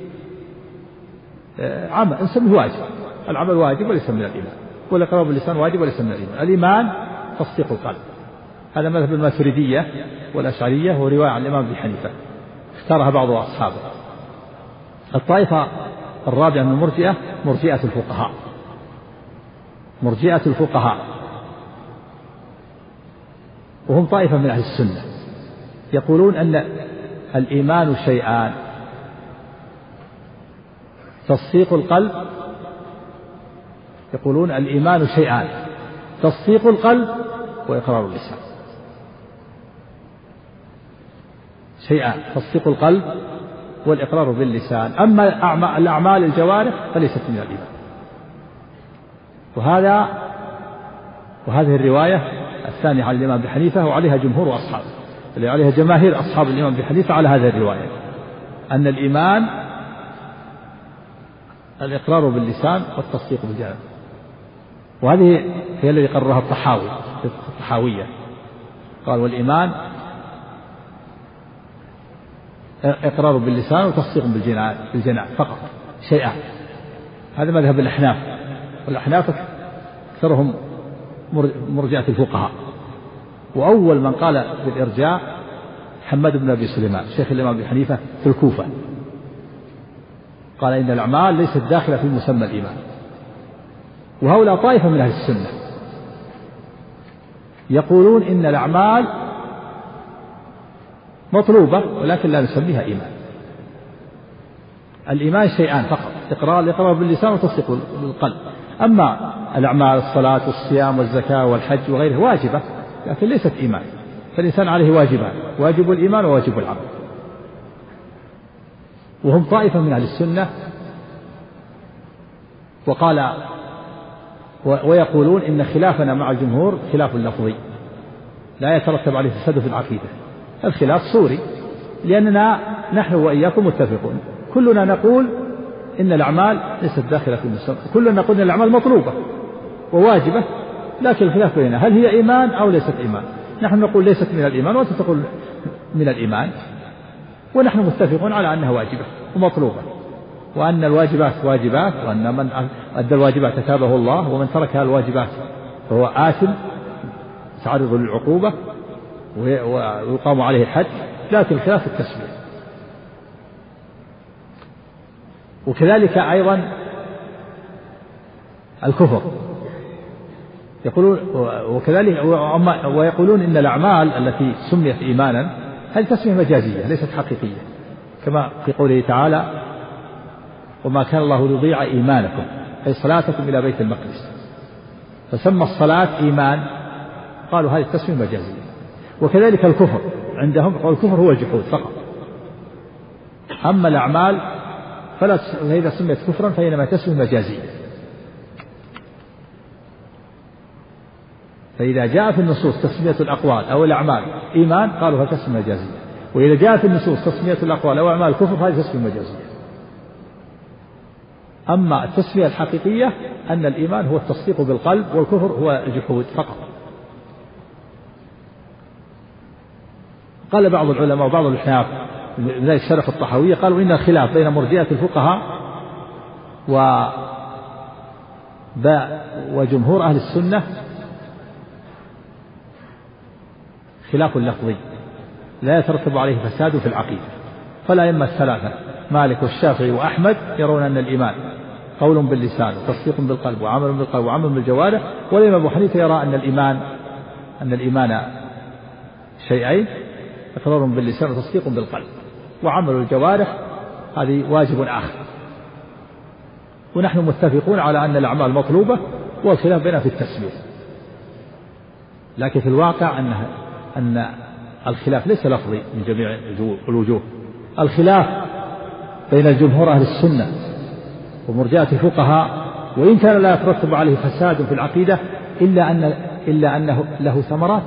عمل، نسميه واجب. العمل واجب وليس من الإيمان، والإقرار باللسان واجب وليس من الإيمان. الإيمان تصديق القلب. هذا مذهب الماتريدية والأشعرية، ورواية عن الإمام ابن حنيفة اختارها بعض أصحابه. الطائفة الرابعة من المرجئة مرجئة الفقهاء. مرجئة الفقهاء وهم طائفة من أهل السنة، يقولون أن الإيمان شيئان: تصديق القلب. يقولون الإيمان شيئان: تصديق القلب وإقرار اللسان. شيئان: تصديق القلب والإقرار باللسان. أما الأعمال الجوارح فليست من الإيمان. وهذه الرواية الثانية عن الإمام أبي حنيفة، وعليها جمهور أصحابه، اللي عليها جماهير أصحاب الإمام أبي حنيفة على هذه الرواية، أن الإيمان الإقرار باللسان والتصديق بالجنان. وهذه هي التي قررها الطحاوية، قال والإيمان إقرار باللسان وتصديق بالجنان فقط، شيئان. هذا مذهب الأحناف، والأحناف أكثرهم مرجئة الفقهاء. وأول من قال بالإرجاء حماد بن أبي سليمان شيخ الإمام أبي حنيفة في الكوفة، قال إن الأعمال ليست داخلة في مسمى الإيمان. وهؤلاء طائفة من أهل السنة يقولون إن الأعمال مطلوبة ولكن لا نسميها إيمان. الإيمان شيئان فقط: الإقرار باللسان وتصديق بالقلب. أما الأعمال الصلاة والصيام والزكاة والحج وغيرها واجبة لكن ليست إيمان، فالإنسان عليه واجبان: واجب الإيمان وواجب العمل. وهم طائفة من أهل السنة. ويقولون إن خلافنا مع الجمهور خلاف لفظي لا يترتب عليه فساد في العقيدة. الخلاف صوري، لأننا نحن وإياكم متفقون، كلنا نقول إن الأعمال ليست داخلة في المسمى، كلنا نقول إن الأعمال مطلوبة وواجبة، لكن الخلاف بيننا هل هي إيمان أو ليست إيمان. نحن نقول ليست من الإيمان وأنت تقول من الإيمان، ونحن متفقون على أنها واجبة ومطلوبة، وأن الواجبات واجبات، وأن من أدى الواجبات أثابه الله، ومن تركها الواجبات فهو آثم يتعرض للعقوبة ويقام عليه الحد. لكن خلاف التسمية. وكذلك أيضا الكفر يقولون، وكذلك ويقولون إن الأعمال التي سميت إيمانا هذه تسمية مجازية ليست حقيقية، كما في قوله تعالى: وما كان الله ليضيع إيمانكم أي صلاتكم إلى بيت المقدس، فسمى الصلاة إيمان، قالوا هذه تسمية مجازية. وكذلك الكفر عندهم، قالوا الكفر هو الجحود فقط، أما الأعمال فإذا سميت كفرا فإنما تسمية مجازية. فإذا جاء في النصوص تسمية الأقوال أو الأعمال إيمان قالوا هذه تسمية مجازية، وإذا جاء في النصوص تسمية الأقوال أو أعمال كفر هذه تسمية مجازية. أما التسمية الحقيقية أن الإيمان هو التصديق بالقلب، والكفر هو الجحود فقط. قال بعض العلماء وبعض الأحناف ذلك شرح الطحاوية، قالوا إن الخلاف بين مرجئة الفقهاء وجمهور أهل السنة خلاف لفظي لا يترتب عليه فساد في العقيدة. فالأئمة الثلاثة مالك والشافعي وأحمد يرون أن الإيمان قول باللسان وتصديق بالقلب وعمل بالقلب وعمل بالجوارح، والإمام أبو حنيفة يرى أن الإيمان شيئين: إقرار باللسان وتصديق بالقلب، وعمل الجوارح هذه واجب آخر. ونحن متفقون على أن الأعمال مطلوبة، والخلاف بيننا في التسمية. لكن في الواقع أن الخلاف ليس لفظي من جميع الوجوه. الخلاف بين الجمهور أهل السنة ومرجئة الفقهاء، وإن كان لا يترتب عليه فساد في العقيدة إلا أنه له ثمرات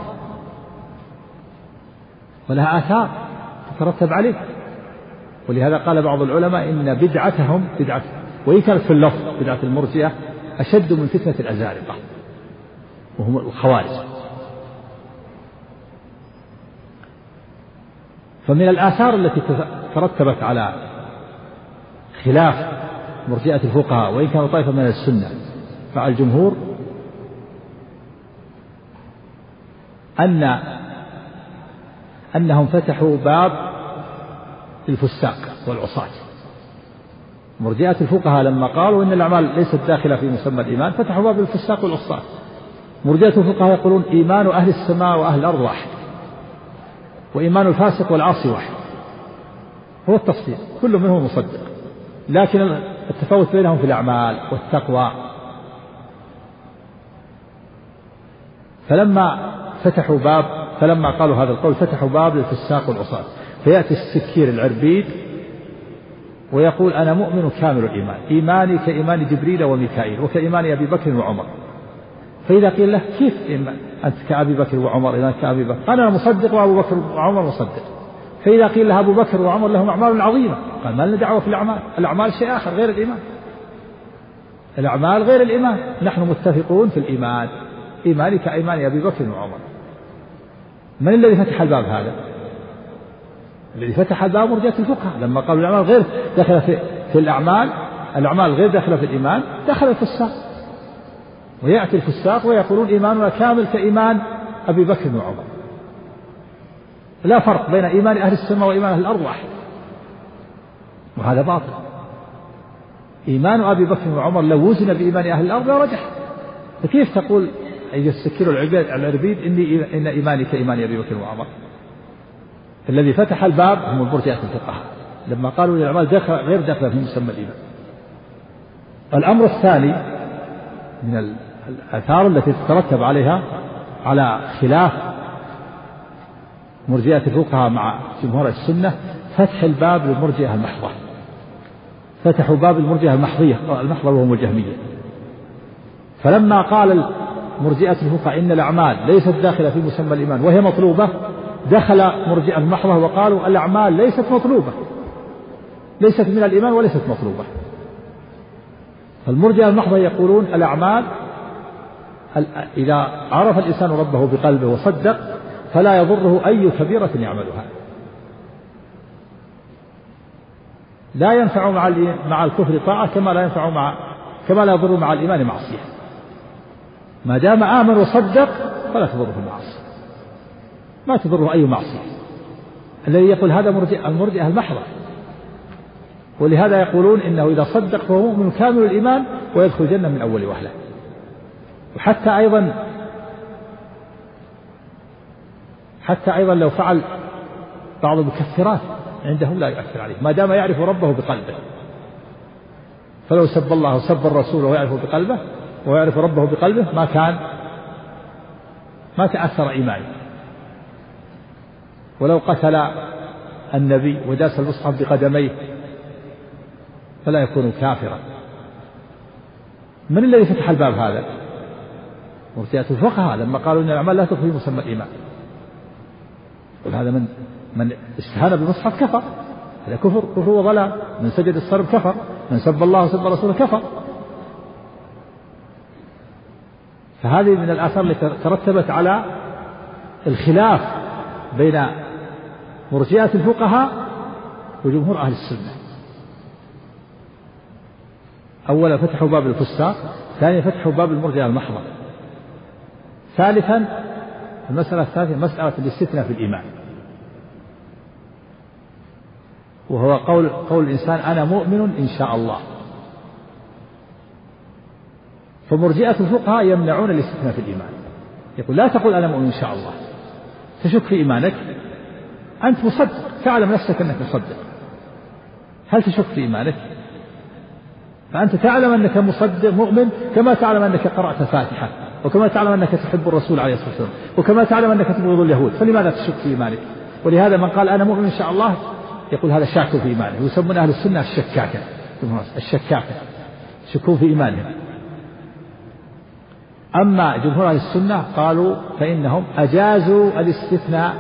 ولها آثار تترتب عليه. ولهذا قال بعض العلماء إن بدعتهم وإن كانت في اللفظ بدعة المرجئة أشد من فتنة الأزارقة وهم الخوارج. فمن الآثار التي ترتبت على خلاف مرجئة الفقهاء وإن كانوا طائفة من السنة فعلى الجمهور أنهم فتحوا باب الفساق والعصاة. مرجئة الفقهاء لما قالوا إن الأعمال ليست داخلة في مسمى الإيمان فتحوا باب الفساق والعصاة. مرجئة الفقهاء يقولون إيمان أهل السماء وأهل الأرض واحد، وإيمان الفاسق والعاصي واحد، هو التصديق، كل منهم مصدق، لكن التفاوت بينهم في الأعمال والتقوى. فلما قالوا هذا القول فتحوا باب للفساق والعصاة. فيأتي السكير العربيد ويقول: أنا مؤمن كامل الإيمان، إيماني كإيمان جبريل وميكائيل وكإيمان أبي بكر وعمر. فإذا قيل له: كيف أنت كأبي بكر وعمر؟ إذا كأبي بكر أنا مصدق وأبو بكر وعمر مصدق. فإذا قيل له: أبو بكر وعمر لهم أعمال عظيمة، قال: ما لنا دعوة في الأعمال، الأعمال شيء آخر غير الإيمان، الأعمال غير الإيمان، نحن متفقون في الإيمان، إيماني كإيمان أبي بكر وعمر. من الذي فتح الباب هذا؟ الذي فتح الباب مرجئة الفقهاء لما قالوا الأعمال غير داخلة في الأعمال غير داخلة في الإيمان، دخل الفساق. ويأتي الفساق ويقولون إيماننا كامل كإيمان أبي بكر وعمر، لا فرق بين إيمان أهل السماء وإيمان أهل الأرض واحد، وهذا باطل. إيمان أبي بكر وعمر لو وزن بإيمان أهل الأرض لرجح. فكيف تقول أيها السكير العربيد إن إيماني كإيمان أبي بكر وعمر؟ الذي فتح الباب هم مرجئة الفقهاء لما قالوا الأعمال غير داخلة في مسمى الإيمان. الأمر الثاني من الآثار التي تترتب على خلاف مرجئة الفقهاء مع جمهور السنة فتح الباب للمرجئة المحضة. فتحوا باب المرجئة المحضية، المحضة وهم الجهمية، فلما قال مرجئة الفقهاء إن الأعمال ليست داخلة في مسمى الإيمان وهي مطلوبة، دخل مرجئة المحضة وقالوا الأعمال ليست مطلوبة، ليست من الإيمان وليست مطلوبة. فالمرجئة المحضة يقولون الأعمال إذا عرف الإنسان ربه بقلبه وصدق فلا يضره أي كبيرة يعملها، لا ينفع مع الكفر طاعة كما لا يضر مع الإيمان معصية. ما دام آمن وصدق فلا تضره المعصية، ما تضره أي معصية. الذي يقول هذا المرجئة المحضة، ولهذا يقولون إنه إذا صدق فهو مؤمن كامل الإيمان ويدخل الجنة من أول وهلة. وحتى أيضا لو فعل بعض المكفرات عندهم لا يؤثر عليه ما دام يعرف ربه بقلبه. فلو سب الله وسب الرسول ويعرف بقلبه ويعرف ربه بقلبه ما تأثر إيمانه. ولو قتل النبي وداس المصحف بقدميه فلا يكون كافرا. من الذي فتح الباب هذا؟ مرجئة الفقهاء لما قالوا إن الأعمال لا تدخل في مسمى الإيمان. وهذا من استهان بالمصحف كفر، هذا كفر وضلال. من سجد الصرب كفر، من سب الله وسب رسوله كفر. فهذه من الآثار التي ترتبت على الخلاف بين مرجئة الفقهاء وجمهور أهل السنة. أولا فتحوا باب الفساق، ثانيا فتحوا باب المرجئة المحضة، ثالثا المسألة الثالثة مسألة الاستثناء في الإيمان، وهو قول الإنسان أنا مؤمن إن شاء الله. فمرجئة الفقهاء يمنعون الاستثناء في الإيمان، يقول لا تقول أنا مؤمن إن شاء الله، تشك في إيمانك، أنت مصدق، تعلم نفسك أنك مصدق، هل تشك في إيمانك؟ فأنت تعلم أنك مصدق مؤمن كما تعلم أنك قرأت فاتحة، وكما تعلم أنك تحب الرسول عليه الصلاة والسلام، وكما تعلم أنك تبغض اليهود، فلماذا تشك في إيمانك؟ ولهذا من قال أنا مؤمن إن شاء الله يقول هذا شاك في إيمانه، يسمون أهل السنة الشكاكة شكوا في إيمانهم. أما جمهور أهل السنة قالوا فإنهم أجازوا الاستثناء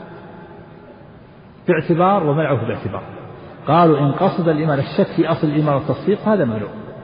باعتبار ومنعه باعتبار. قالوا إن قصد الإيمان الشك في أصل الإيمان والتصديق هذا ممنوع.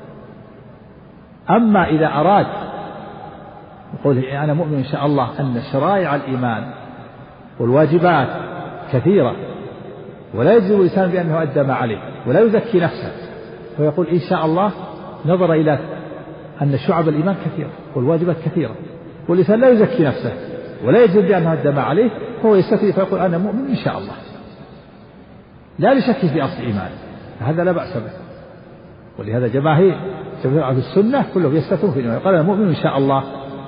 أما إذا أراد يقول أنا مؤمن إن شاء الله أن شرائع الإيمان والواجبات كثيرة ولا يجزم الإنسان بأنه أدى ما عليه ولا يزكي نفسه، ويقول إن شاء الله نظر إلى أن شعب الإيمان كثيرة والواجبات كثيرة والإنسان لا يزكي نفسه ولا يجزم بأنه أدى ما عليه، فهو يستثني فيقول أنا مؤمن إن شاء الله لا لشك في أصل الإيمان، هذا لا بأس به. ولهذا جماهير أهل السنة كلهم يستثنون في الإيمان، قال أنا مؤمن إن شاء الله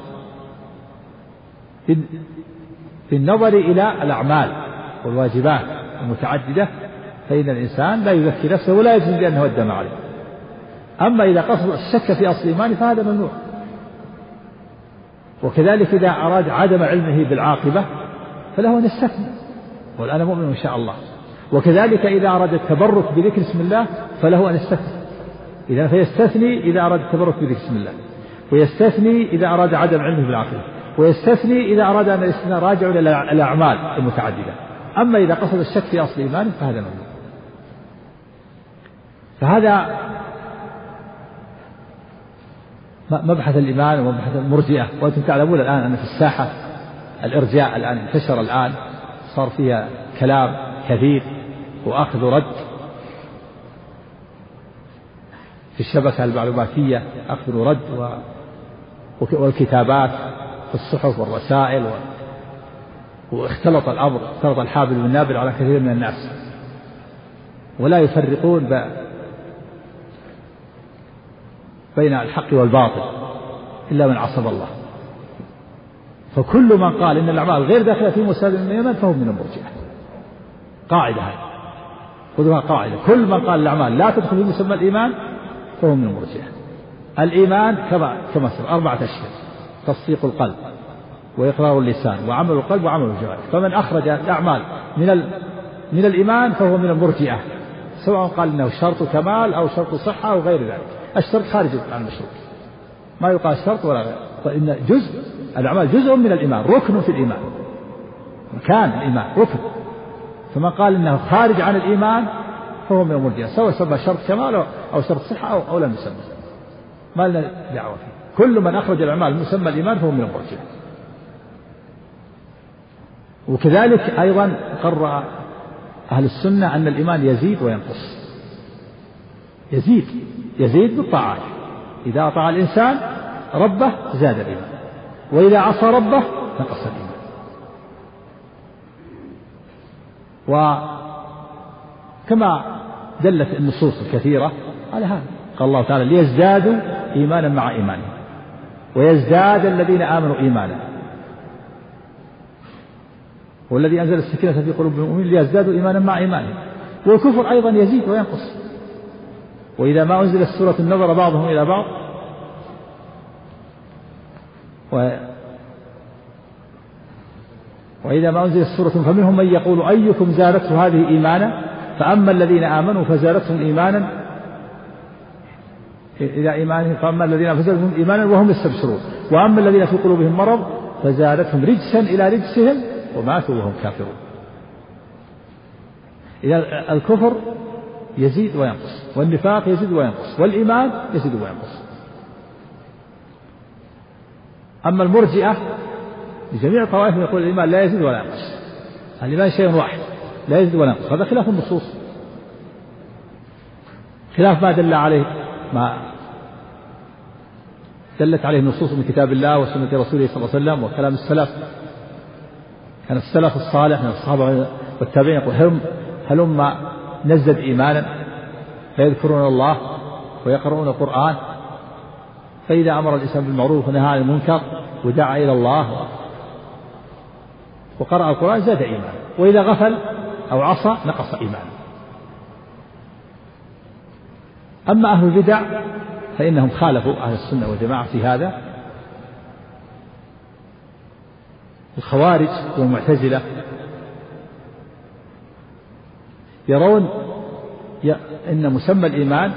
بالنظر إلى الأعمال والواجبات المتعددة، فإن الإنسان لا يزكي نفسه ولا يجزم بأنه أدى ما عليه. أما إذا قصد الشك في أصل الإيمان فهذا ممنوع. وكذلك إذا أراد عدم علمه بالعاقبة فله أن يستثني وقال أنا مؤمن إن شاء الله. وكذلك إذا أراد التبرك بذكر اسم الله فله أن يستثني، إذا فيستثني إذا أراد التبرك بذكر اسم الله، ويستثني إذا أراد عدم علمه بالعاقبة، ويستثني إذا أراد أن الاستثناء راجع إلى الأعمال المتعددة. أما إذا قصد الشك في أصل إيمانه فهذا ممنوع. فهذا مبحث الإيمان ومبحث المرجئة. وأنتم تعلمون الآن أن في الساحة الإرجاء الآن انتشر، الآن صار فيها كلام كثير وأخذ ورد في الشبكة المعلوماتية، أخذ ورد والكتابات في الصحف والرسائل واختلط الأمر، اختلط الحابل بالنابل على كثير من الناس، ولا يفرقون بين الحق والباطل إلا من عصم الله. فكل من قال إن الأعمال غير داخلة في مسائل الإيمان فهو من المرجئة. قاعدة هذه خذوها قاعدة، كل من قال الأعمال لا تدخل في مسمى الإيمان فهو من المرجئة. الإيمان كما سبق 4 أشياء: تصديق القلب وإقرار اللسان وعمل القلب وعمل الجوارح. فمن أخرج الأعمال من الإيمان فهو من المرجئة، سواء قال إنه شرط كمال أو شرط صحة أو غير ذلك. الشرط خارج عن المشروط. ما يقال شرط ولا غير، فإن جزء الأعمال جزء من الإيمان، ركن في الإيمان، مكان الإيمان ركن، فمن قال إنه خارج عن الإيمان فهو من المرجئة، سواء سمى شرط كمال أو شرط صحة أو لم يسمى، ما لنا دعوة فيه. كل من أخرج الأعمال مسمى الإيمان فهو من المرجئة. وكذلك أيضا قرر أهل السنة أن الإيمان يزيد وينقص، يزيد بالطاعات، إذا أطاع الإنسان ربه زاد الإيمان، وإذا عصى ربه نقص الإيمان. وكما دلت النصوص الكثيرة على هذا، قال الله تعالى ليزدادوا إيمانا مع إيمانهم ويزداد الذين آمنوا إيمانا، والذي أنزل السكينة في قلوب المؤمنين ليزدادوا إيمانا مع إيمانهم. والكفر أيضا يزيد وينقص، وإذا ما أنزلت سورة نظر بعضهم إلى بعض وإذا ما أنزلت سورة فمنهم من يقول أيكم زادته هذه إيمانا، فأما الذين آمنوا فزادتهم إيمانا إلى إيمانهم، فأما الذين فزادتهم إيمانا وهم يستبشرون، وأما الذين في قلوبهم مرض فزادتهم رجسا إلى رجسهم وماتوا وهم كافرون. إذا الكفر يزيد وينقص، والنفاق يزيد وينقص، والإيمان يزيد وينقص. أما المرجئة لجميع الطوائف يقول الإيمان لا يزيد ولا ينقص، الإيمان شيء واحد لا يزيد ولا ينقص، هذا خلاف النصوص، خلاف ما دل عليه ما دلت عليه النصوص من كتاب الله وسنة رسوله صلى الله عليه وسلم وكلام السلف. كان السلف الصالح من الصحابة والتابعين يقول هلما نزد إيمانا، فيذكرون الله ويقرؤون القرآن، فإذا أمر الإنسان بالمعروف ونهى عن المنكر ودعا إلى الله وقرأ القرآن زاد إيمانا، وإذا غفل أو عصى نقص إيمانا. أما أهل البدع فإنهم خالفوا أهل السنة والجماعة في هذا. الخوارج والمعتزلة يرون أن مسمى الإيمان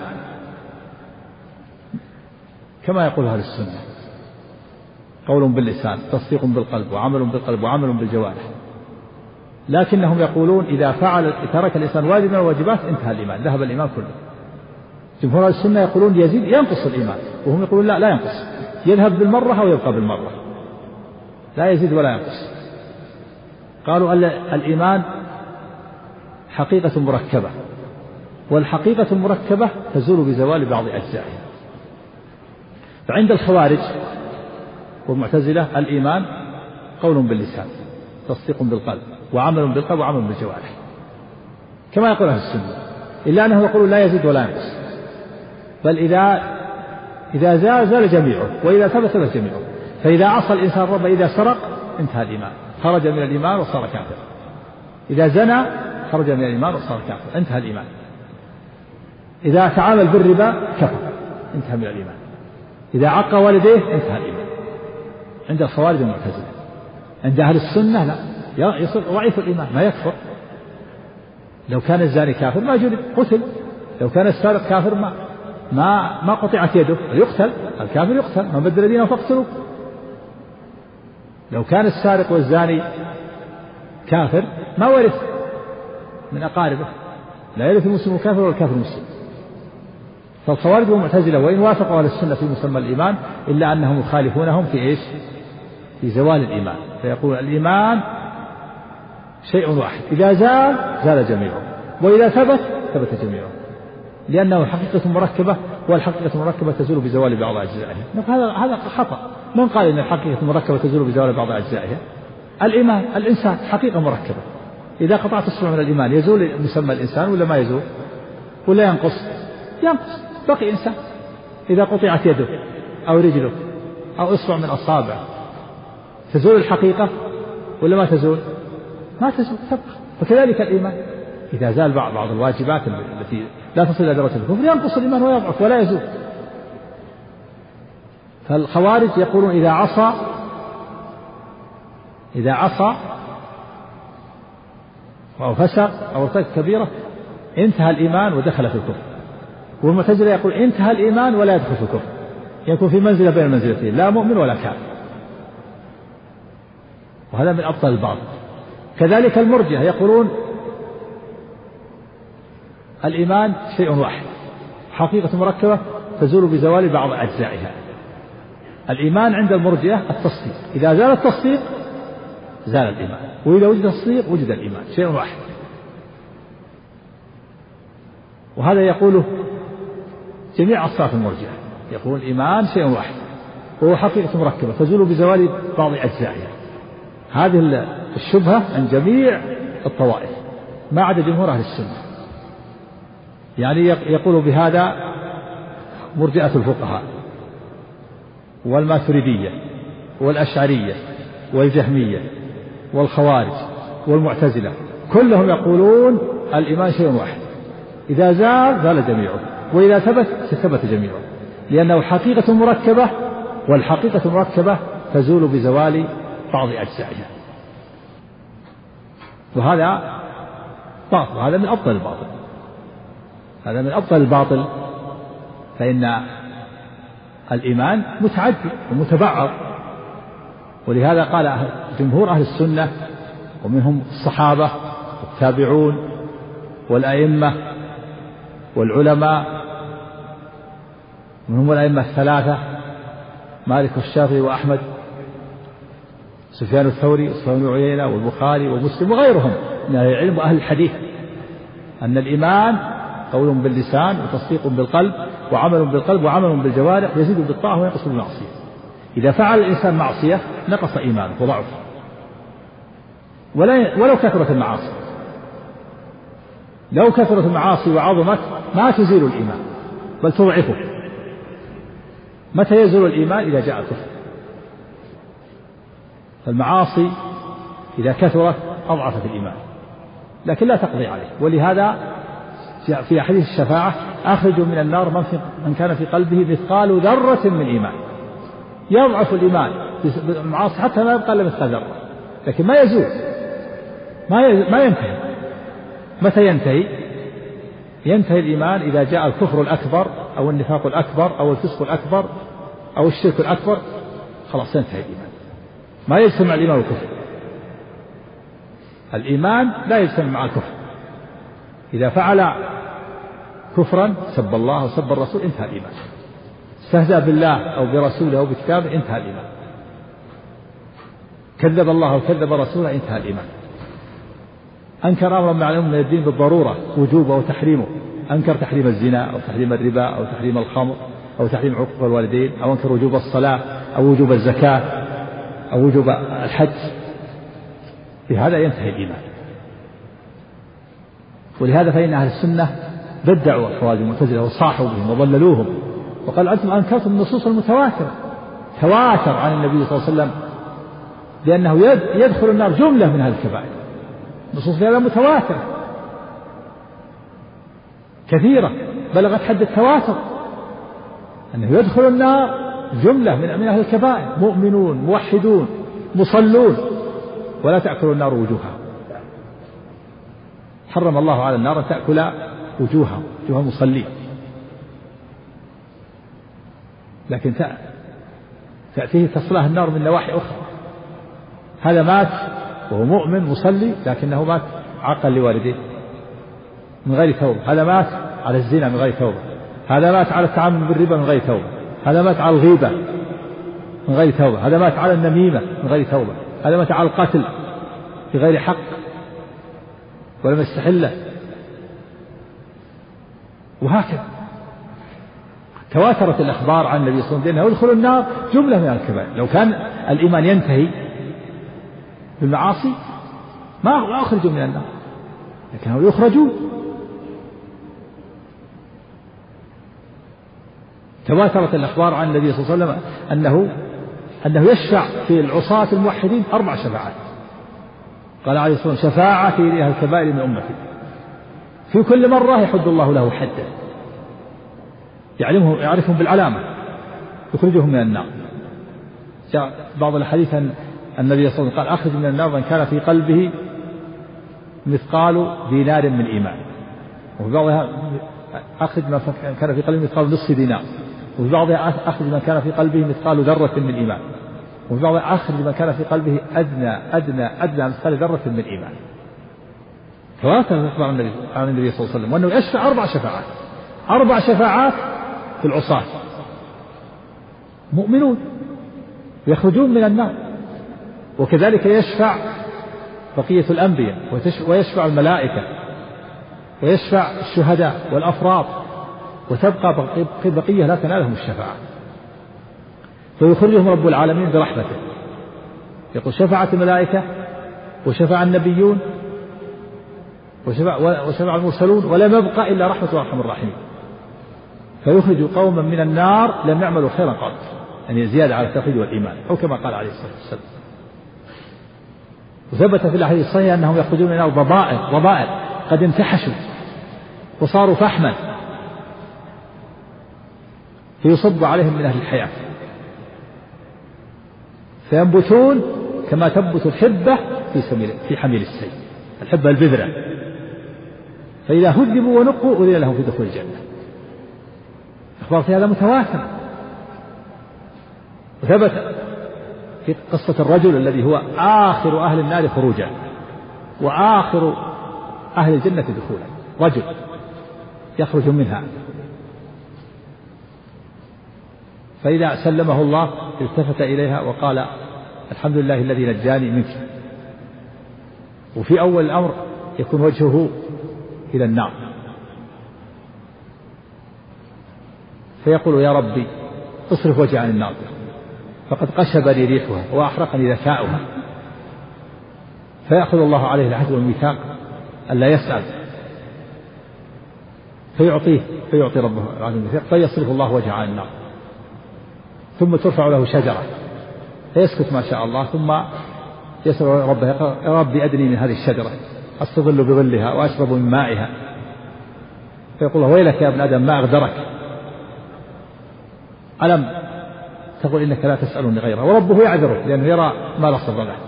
كما يقول أهل السنة قول باللسان، تصديق بالقلب، وعمل بالقلب، وعمل بالجوارح، لكنهم يقولون إذا ترك الإنسان واجب من الواجبات انتهى الإيمان، ذهب الإيمان كله. جمهور السنة يقولون يزيد ينقص الإيمان، وهم يقولون لا ينقص، يذهب بالمرة أو يبقى بالمرة، لا يزيد ولا ينقص. قالوا الإيمان حقيقة مركبة، والحقيقة المركبة تزول بزوال بعض أجزائها. فعند الخوارج والمعتزلة الإيمان قول باللسان، تصديق بالقلب، وعمل بالقلب، وعمل بالجوارح، كما يقول أهل السنة، إلا أنه يقول لا يزيد ولا ينقص، بل إذا زال جميعه، وإذا ثبت جميعه. فإذا عصى الإنسان ربه، إذا سرق انتهى الإيمان، خرج من الإيمان وصار كافر. إذا زنى خرج من الإيمان وصار كافر، انتهى الإيمان. إذا تعامل بالربا كفر، انتهى من الإيمان. إذا عق والديه انتهى الإيمان. عند الخوارج والمعتزلة. عند أهل السنة لا، يصير ضعيف الإيمان، ما يكفر. لو كان الزاني كافر ما جلد، قتل. لو كان السارق كافر ما قطعت يده، يقتل. الكافر يقتل، من بدل دينه فاقتلوه. لو كان السارق والزاني كافر ما ورث من أقاربه، لا يرث المسلم الكافر ولا الكافر المسلم. فالخوارج والمعتزلة وإن وافقوا على السنة في مسمى الإيمان إلا أنهم يخالفونهم في إيش؟ في زوال الإيمان. فيقول الإيمان شيء واحد، إذا زال جميعه، وإذا ثبت جميعه، لأنه حقيقة مركبة، والحقيقة المركبة تزول بزوال بعض أجزائها. هذا خطأ. من قال إن الحقيقة المركبة تزول بزوال بعض أجزائها؟ الإيمان، الإنسان حقيقة مركبة، إذا قطعت أصبع من الإيمان يزول مسمى الإنسان ولا ما يزول؟ ولا ينقص؟ بقي إنسان. إذا قطعت يده أو رجله أو إصبع من أصابعه تزول الحقيقة ولا ما تزول؟ ما تزول، تبقى. فكذلك الإيمان إذا زال بعض الواجبات التي لا تصل إلى درجة الكفر ينقص الإيمان ويضعف ولا يزول. فالخوارج يقولون إذا عصى أو فسق أو ارتكب كبيرة انتهى الإيمان ودخل في الكفر. والمعتزلة يقول انتهى الإيمان ولا يدخل في الكفر. يكون في منزلة بين المنزلتين، لا مؤمن ولا كافر، وهذا من أبطل الباطل. كذلك المرجئة يقولون الإيمان شيء واحد، حقيقة مركبة تزول بزوال بعض أجزائها. الإيمان عند المرجئة التصديق، إذا زال التصديق زال الإيمان، وإذا وجد التصديق وجد الإيمان، شيء واحد. وهذا يقوله جميع أصناف المرجئة، يقول الإيمان شيء واحد وهو حقيقة مركبة تزول بزوال بعض أجزائها. هذه الشبهة عند جميع الطوائف ما عدا جمهور أهل السنة، يعني يقول بهذا مرجئة الفقهاء والماتريدية والأشعرية والجهمية والخوارج والمعتزلة، كلهم يقولون الإيمان شيء واحد، إذا زال جميعه، وإذا ثبت جميعه، لأنه حقيقة مركبة، والحقيقة المركبة تزول بزوال بعض أجزائها. وهذا باطل، هذا من أبطل الباطل، هذا من أبطل الباطل، فإن الإيمان متعدد ومتبعض. ولهذا قال جمهور أهل السنة ومنهم الصحابة والتابعون والأئمة والعلماء، منهم الأئمة الثلاثة مالك والشافعي وأحمد، سفيان الثوري وسفيان بن عيينة والبخاري ومسلم وغيرهم من أهل العلم وأهل الحديث، أن الإيمان قول باللسان وتصديق بالقلب وعمل بالقلب وعمل بالجوارح، يزيد بالطاعة وينقص بالمعصية. إذا فعل الإنسان معصية نقص إيمانه وضعف، ولو كثرت المعاصي، لو كثرت المعاصي وعظمت ما تزيل الإيمان بل تضعفه. متى يزول الإيمان؟ إذا جاء الكفر. فالمعاصي إذا كثرت أضعفت الإيمان، لكن لا تقضي عليه. ولهذا في حديث الشفاعة أخرجوا من النار من كان في قلبه مثقال ذرة من إيمان. يضعف الإيمان بالمعاصي حتى ما يبقى إلا مثقال ذرة، لكن ما يزول، ما ينتهي. متى ينتهي؟ ينتهي الإيمان إذا جاء الكفر الأكبر أو النفاق الأكبر أو الفسق الأكبر أو الشرك الأكبر، خلاص ينتهي الإيمان. ما يجتمع الإيمان والكفر، الإيمان لا يجتمع مع الكفر. إذا فعل كفرا سب الله وسب الرسول انتهى الإيمان، استهزأ بالله أو برسوله أو بكتابه انتهى الإيمان، كذب الله وكذب رسوله انتهى الإيمان، أنكر أمرا معلوما من الدين بالضرورة وجوبه وتحريمه، أنكر تحريم الزنا أو تحريم الربا أو تحريم الخمر أو تحريم عقوق الوالدين أو أنكر وجوب الصلاة أو وجوب الزكاة أو وجوب الحج، بهذا ينتهي الإيمان. ولهذا فإن أهل السنة بدعوا الخوارج المعتزلة وصاحوا بهم وضللوهم، وقال أنتم أنكرتم النصوص المتواترة، تواتر عن النبي صلى الله عليه وسلم بأنه يدخل النار جملة من هذه الكبائر، نصوص فيها متواترة كثيرة بلغت حد التواتر، أنه يدخل النار جملة من أهل الكبائر، مؤمنون موحدون مصلون، ولا تأكل النار وجوهها. حرم الله على النار أن تأكل وجوه المصلين، لكن تأتيه تصلاه النار من نواحي أخرى. هذا مات وهو مؤمن مصلي لكنه مات عاقا لوالديه من غير توبة، هذا مات على الزنا من غير توبة، هذا مات على التعامل بالربا من غير توبة، هذا مات على الغيبة من غير توبة، هذا مات على النميمة من غير توبة، هذا مات على القتل بغير حق ولم يستحله، وهكذا تواترت الأخبار عن النبي صلى الله عليه وسلم أنه يدخل النار جملة من الكبائر. لو كان الإيمان ينتهي بالمعاصي ما أخرجوا من النار، لكنهم يخرجون. تواترت الأخبار عن النبي صلى الله عليه وسلم أنه يشفع في العصاة الموحدين 4 شفاعات، قال عليه الصلاة والسلام شفاعة في أهل الكبائر من أمتي، في كل مرة يحد الله له حدا يعرفهم بالعلامة يخرجهم من النار. جاء بعض الحديث أن النبي صلى الله عليه وسلم قال أخرج من النار من كان في قلبه مثقال دينار من إيمان، وفي بعضها أخرج من كان في قلبه مثقال نصف دينار، وفي بعضها أخرج من كان في قلبه مثقال ذرة من إيمان، وفي بعضها أخرج من كان في قلبه أدنى مثقال ذرة من إيمان. فواتر أخبار عن النبي صلى الله عليه وسلم وأنه يشفع 4 شفاعات في العصاة مؤمنون يخرجون من النار، وكذلك يشفع بقية الأنبياء، ويشفع الملائكة، ويشفع الشهداء والأفراد، وتبقى بقية لا تنالهم الشفاعة، فيخرجهم رب العالمين برحمته. يقول شفعت الملائكة وشفع النبيون وشفع المرسلون ولم يبقى إلا رحمة أرحم الراحمين، فيخرج قوما من النار لم يعملوا خيرا قط، يعني زيادة على التوحيد والإيمان، أو كما قال عليه الصلاة والسلام. وثبت في الأحاديث الصحيحة أنهم يخرجون من النار ضبائر قد انتحشوا وصاروا فحما، فيصب عليهم من أهل الحياة فينبتون كما تنبت الحبة في حميل السيل، الحبة البذرة، فإذا هذبوا ونقوا أذن لهم في دخول الجنة. أخبار في هذا متواتر. وثبت في قصة الرجل الذي هو آخر أهل النار خروجا وآخر أهل الجنة دخولا، رجل يخرج منها، فإذا سلمه الله التفت إليها وقال الحمد لله الذي نجاني منك. وفي أول الأمر يكون وجهه إلى النار فيقول يا ربي اصرف وجهي عن النار فقد قشبني ريحها وأحرقني ذكاؤها، فيأخذ الله عليه العهد والميثاق ألا يسأل، فيعطي ربه العهد والميثاق فيصرف الله وجهه عن النار، ثم ترفع له شجرة فيسكت ما شاء الله، ثم يسأل ربه يا ربي أدني من هذه الشجرة أستظل بظلها وأشرب من مائها، فيقول له ويلك يا ابن آدم ما أغدرك، ألم تقول إنك لا تسألني غيره، وربه يعذره لأنه يرى ما لا صبر له،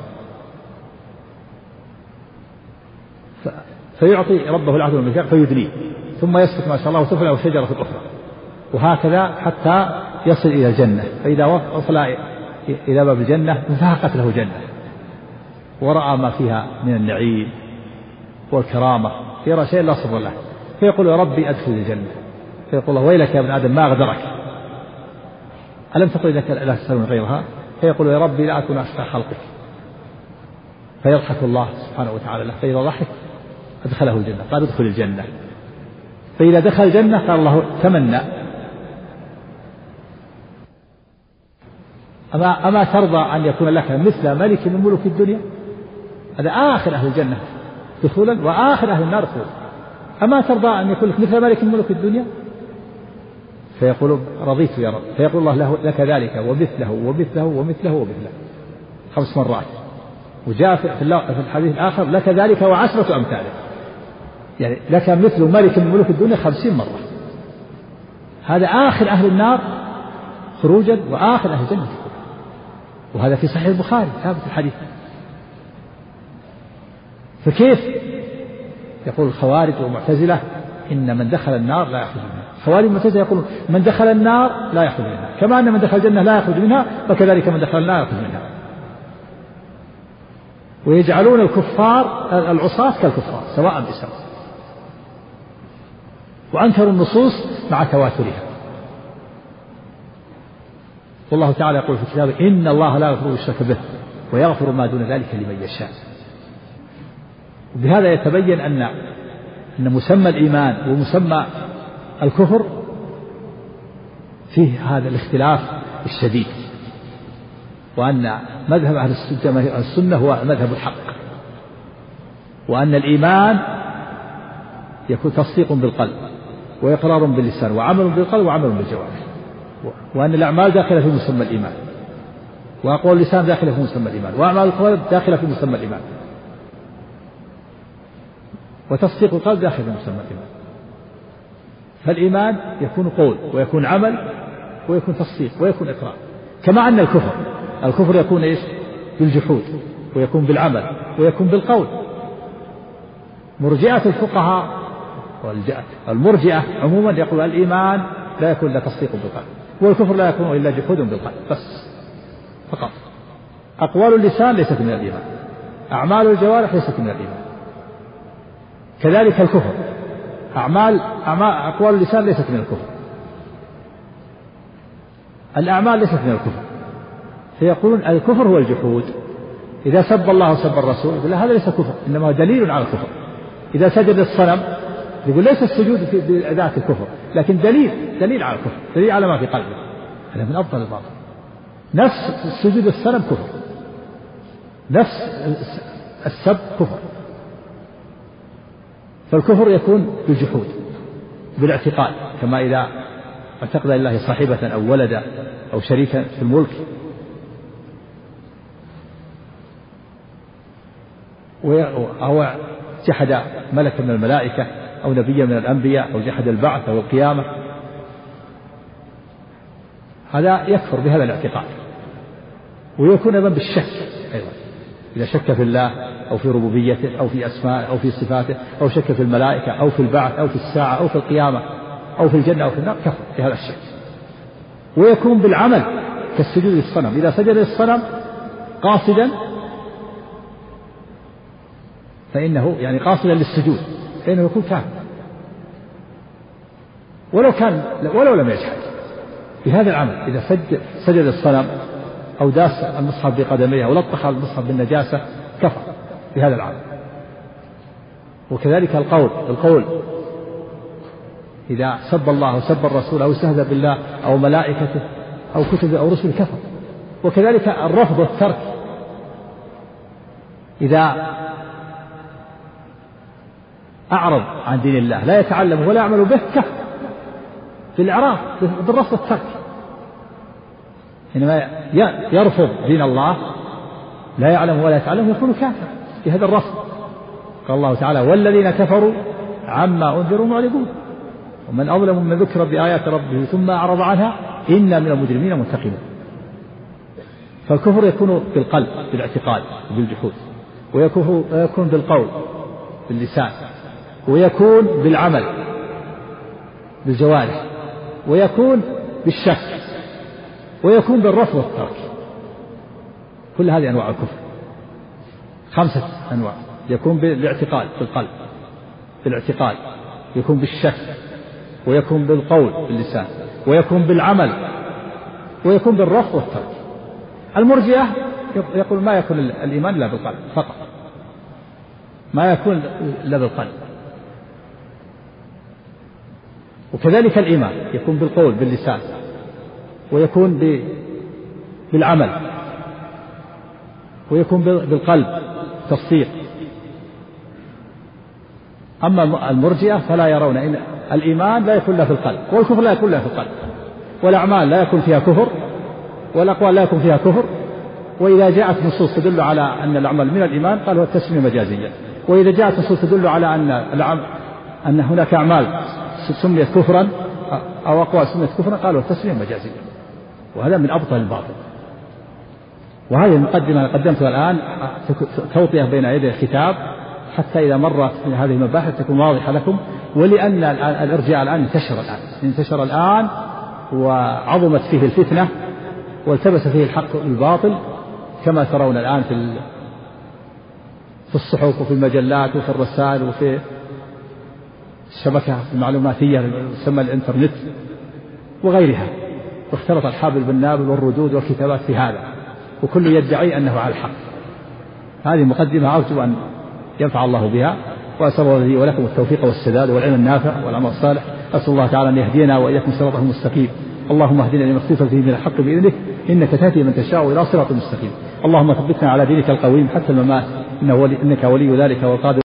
فيعطي ربه العهد والميثاق فيدنيه، ثم يسكت ما شاء الله وترفع له شجرة أخرى، وهكذا حتى يصل إلى الجنة. فإذا وصل إلى باب الجنة انفاقت له جنة ورأى ما فيها من النعيم والكرامة، يرى شيء لا صبر له، فيقول يا ربي أدخل الجنة، فيقول الله ويلك يا ابن آدم ما أغدرك، ألم تقل إنك لا تسألني غيرها، فيقول يا ربي لا أكون أشقى خلقك، فيضحك الله سبحانه وتعالى له، فإذا ضحك أدخله الجنة، قال ادخل الجنة، فإذا دخل الجنة قال الله تمنى أما ترضى أن يكون لك مثل ملك من ملوك الدنيا، هذا آخر أهل الجنة دخولا وآخر أهل النار خروجا، أما ترضى أن يكون لك مثل ملك من ملوك الدنيا، فيقول رضيت يا رب، فيقول الله لك ذلك ومثله ومثله ومثله ومثله 5 مرات، وجاء في الحديث الآخر لك ذلك و10 أمثاله، يعني لك مثل ملك من ملوك الدنيا 50 مرة. هذا آخر أهل النار خروجا وآخر أهل الجنة، وهذا في صحيح البخاري ثابت الحديث. فكيف يقول الخوارج والمعتزلة إن من دخل النار لا يخرج منها، الخوارج والمعتزلة يقولون من دخل النار لا يخرج منها، كما أن من دخل الجنة لا يخرج منها فكذلك من دخل النار يخرج منها، ويجعلون الكفار العصاة كالكفار سواء بسواء، وأنكروا النصوص مع تواترها. والله تعالى يقول في كتابه إن الله لا يغفر الشرك به ويغفر ما دون ذلك لمن يشاء. وبهذا يتبين أن مسمى الإيمان ومسمى الكفر فيه هذا الاختلاف الشديد، وأن مذهب أهل السنة هو مذهب الحق، وأن الإيمان يكون تصديق بالقلب وإقرار باللسان وعمل بالقلب وعمل بالجوارح، وأن الأعمال داخلة في مسمى الإيمان، وأقوال اللسان داخلة في مسمى الإيمان، وأعمال القلب داخلة في مسمى الإيمان، وتصديق القلب داخل في مسمى الإيمان. فالإيمان يكون قول ويكون عمل ويكون تصديق ويكون إقرار، كما أن الكفر يكون إيش؟ بالجحود، ويكون بالعمل، ويكون بالقول. مرجئة الفقهاء والمرجئة عموما يقول الإيمان لا يكون إلا تصديق بالقلب، والكفر لا يكون إلا جحود بالقلب بس فقط. أقوال اللسان ليست من الإيمان، أعمال الجوارح ليست من الإيمان. كذلك الكفر، أقوال اللسان ليست من الكفر، الأعمال ليست من الكفر. فيقولون الكفر هو الجحود. إذا سب الله وسب الرسول يقول هذا ليس كفر، إنما هو دليل على الكفر. إذا سجد الصنم يقول ليس السجود في ذات الكفر، لكن دليل على الكفر، دليل على ما في قلبه. هذا من أفضل الباطل. نفس السجود الصنم كفر، نفس السب كفر. فالكفر يكون بالجحود بالاعتقاد، كما إذا اعتقد لله صاحبة أو ولدا أو شريكا في الملك، أو جحد ملك من الملائكة أو نبي من الأنبياء أو جحد البعث أو القيامة، هذا يكفر بهذا الاعتقاد. ويكون أيضا بالشك أيضا، إذا شك في الله أو في ربوبيته أو في أسماء أو في صفاته أو شك في الملائكة أو في البعث أو في الساعة أو في القيامة أو في الجنة أو في النار، كفر بهذا الشك. ويكون بالعمل كالسجود للصنم، إذا سجد للصنم قاصدا فإنه يعني قاصدا للسجود فإنه يكون كافر، ولو لم يجحد بهذا العمل. إذا سجد الصنم أو داس المصحف بقدميه أو لطخ المصحف بالنجاسة كفر بهذا العمل. وكذلك القول إذا سب الله وسب الرسول أو استهزأ بالله أو ملائكته أو كتبه أو رسله كفر. وكذلك الرفض والترك، إذا أعرض عن دين الله لا يتعلم ولا يعمل به كفر بالإعراض بالرفض والترك. حينما يرفض دين الله لا يعلم ولا يتعلم يكون كافر بهذا الرفض. قال الله تعالى والذين كفروا عما أنذروا معرضون ومن أظلم ممن ذكر بآيات ربه ثم أعرض عنها إنا من المجرمين منتقمون. فالكفر يكون بالقلب بالاعتقاد بالجحود، ويكون بالقول باللسان، ويكون بالعمل بالجوارح، ويكون بالشك، ويكون بالرفض والترك. كل هذه أنواع الكفر 5 أنواع. يكون بالاعتقاد بالقلب بالاعتقاد، يكون بالشك، ويكون بالقول باللسان، ويكون بالعمل، ويكون بالرفض والترك. المرجئة يقول ما يكون الإيمان إلا بالقلب فقط، ما يكون إلا بالقلب. وكذلك الإيمان يكون بالقول باللسان، ويكون بالعمل، ويكون بالقلب تصديق. أما المرجئة فلا يرون إن الإيمان لا يكون له في القلب، والكفر لا يكون له في القلب، والأعمال لا يكون فيها كفر، والأقوال لا يكون فيها كفر. وإذا جاءت نصوص تدل على أن العمل من الإيمان قالوا التسمية مجازية، وإذا جاءت نصوص تدل على أن هناك أعمال سميت كفرا أو أقوال سميت كفرا قالوا التسمية مجازية. وهذا من أبطل الباطل. وهذه المقدمة قدمتها الآن توطية بين يدي الكتاب حتى إذا مرت من هذه المباحث تكون واضحة لكم. ولأن الإرجاء الآن انتشر الآن وعظمت فيه الفتنة والتبس فيه الحق والباطل كما ترون الآن في الصحف وفي المجلات وفي الرسائل وفي الشبكة المعلوماتية تسمى الإنترنت وغيرها. واختلط الحابل بالنابل والردود والكتابات في هذا، وكل يدعي أنه على الحق. هذه مقدمة أرجو أن ينفع الله بها، وأسأل الله لي ولكم التوفيق والسداد والعلم النافع والعمل الصالح. أسأل الله تعالى أن يهدينا وإياكم صراطه المستقيم. اللهم اهدنا لما اختلف فيه من الحق بإذنك إنك تهدي من تشاء إلى صراط مستقيم. اللهم ثبتنا على دينك القويم حتى الممات إنك ولي ذلك والقادر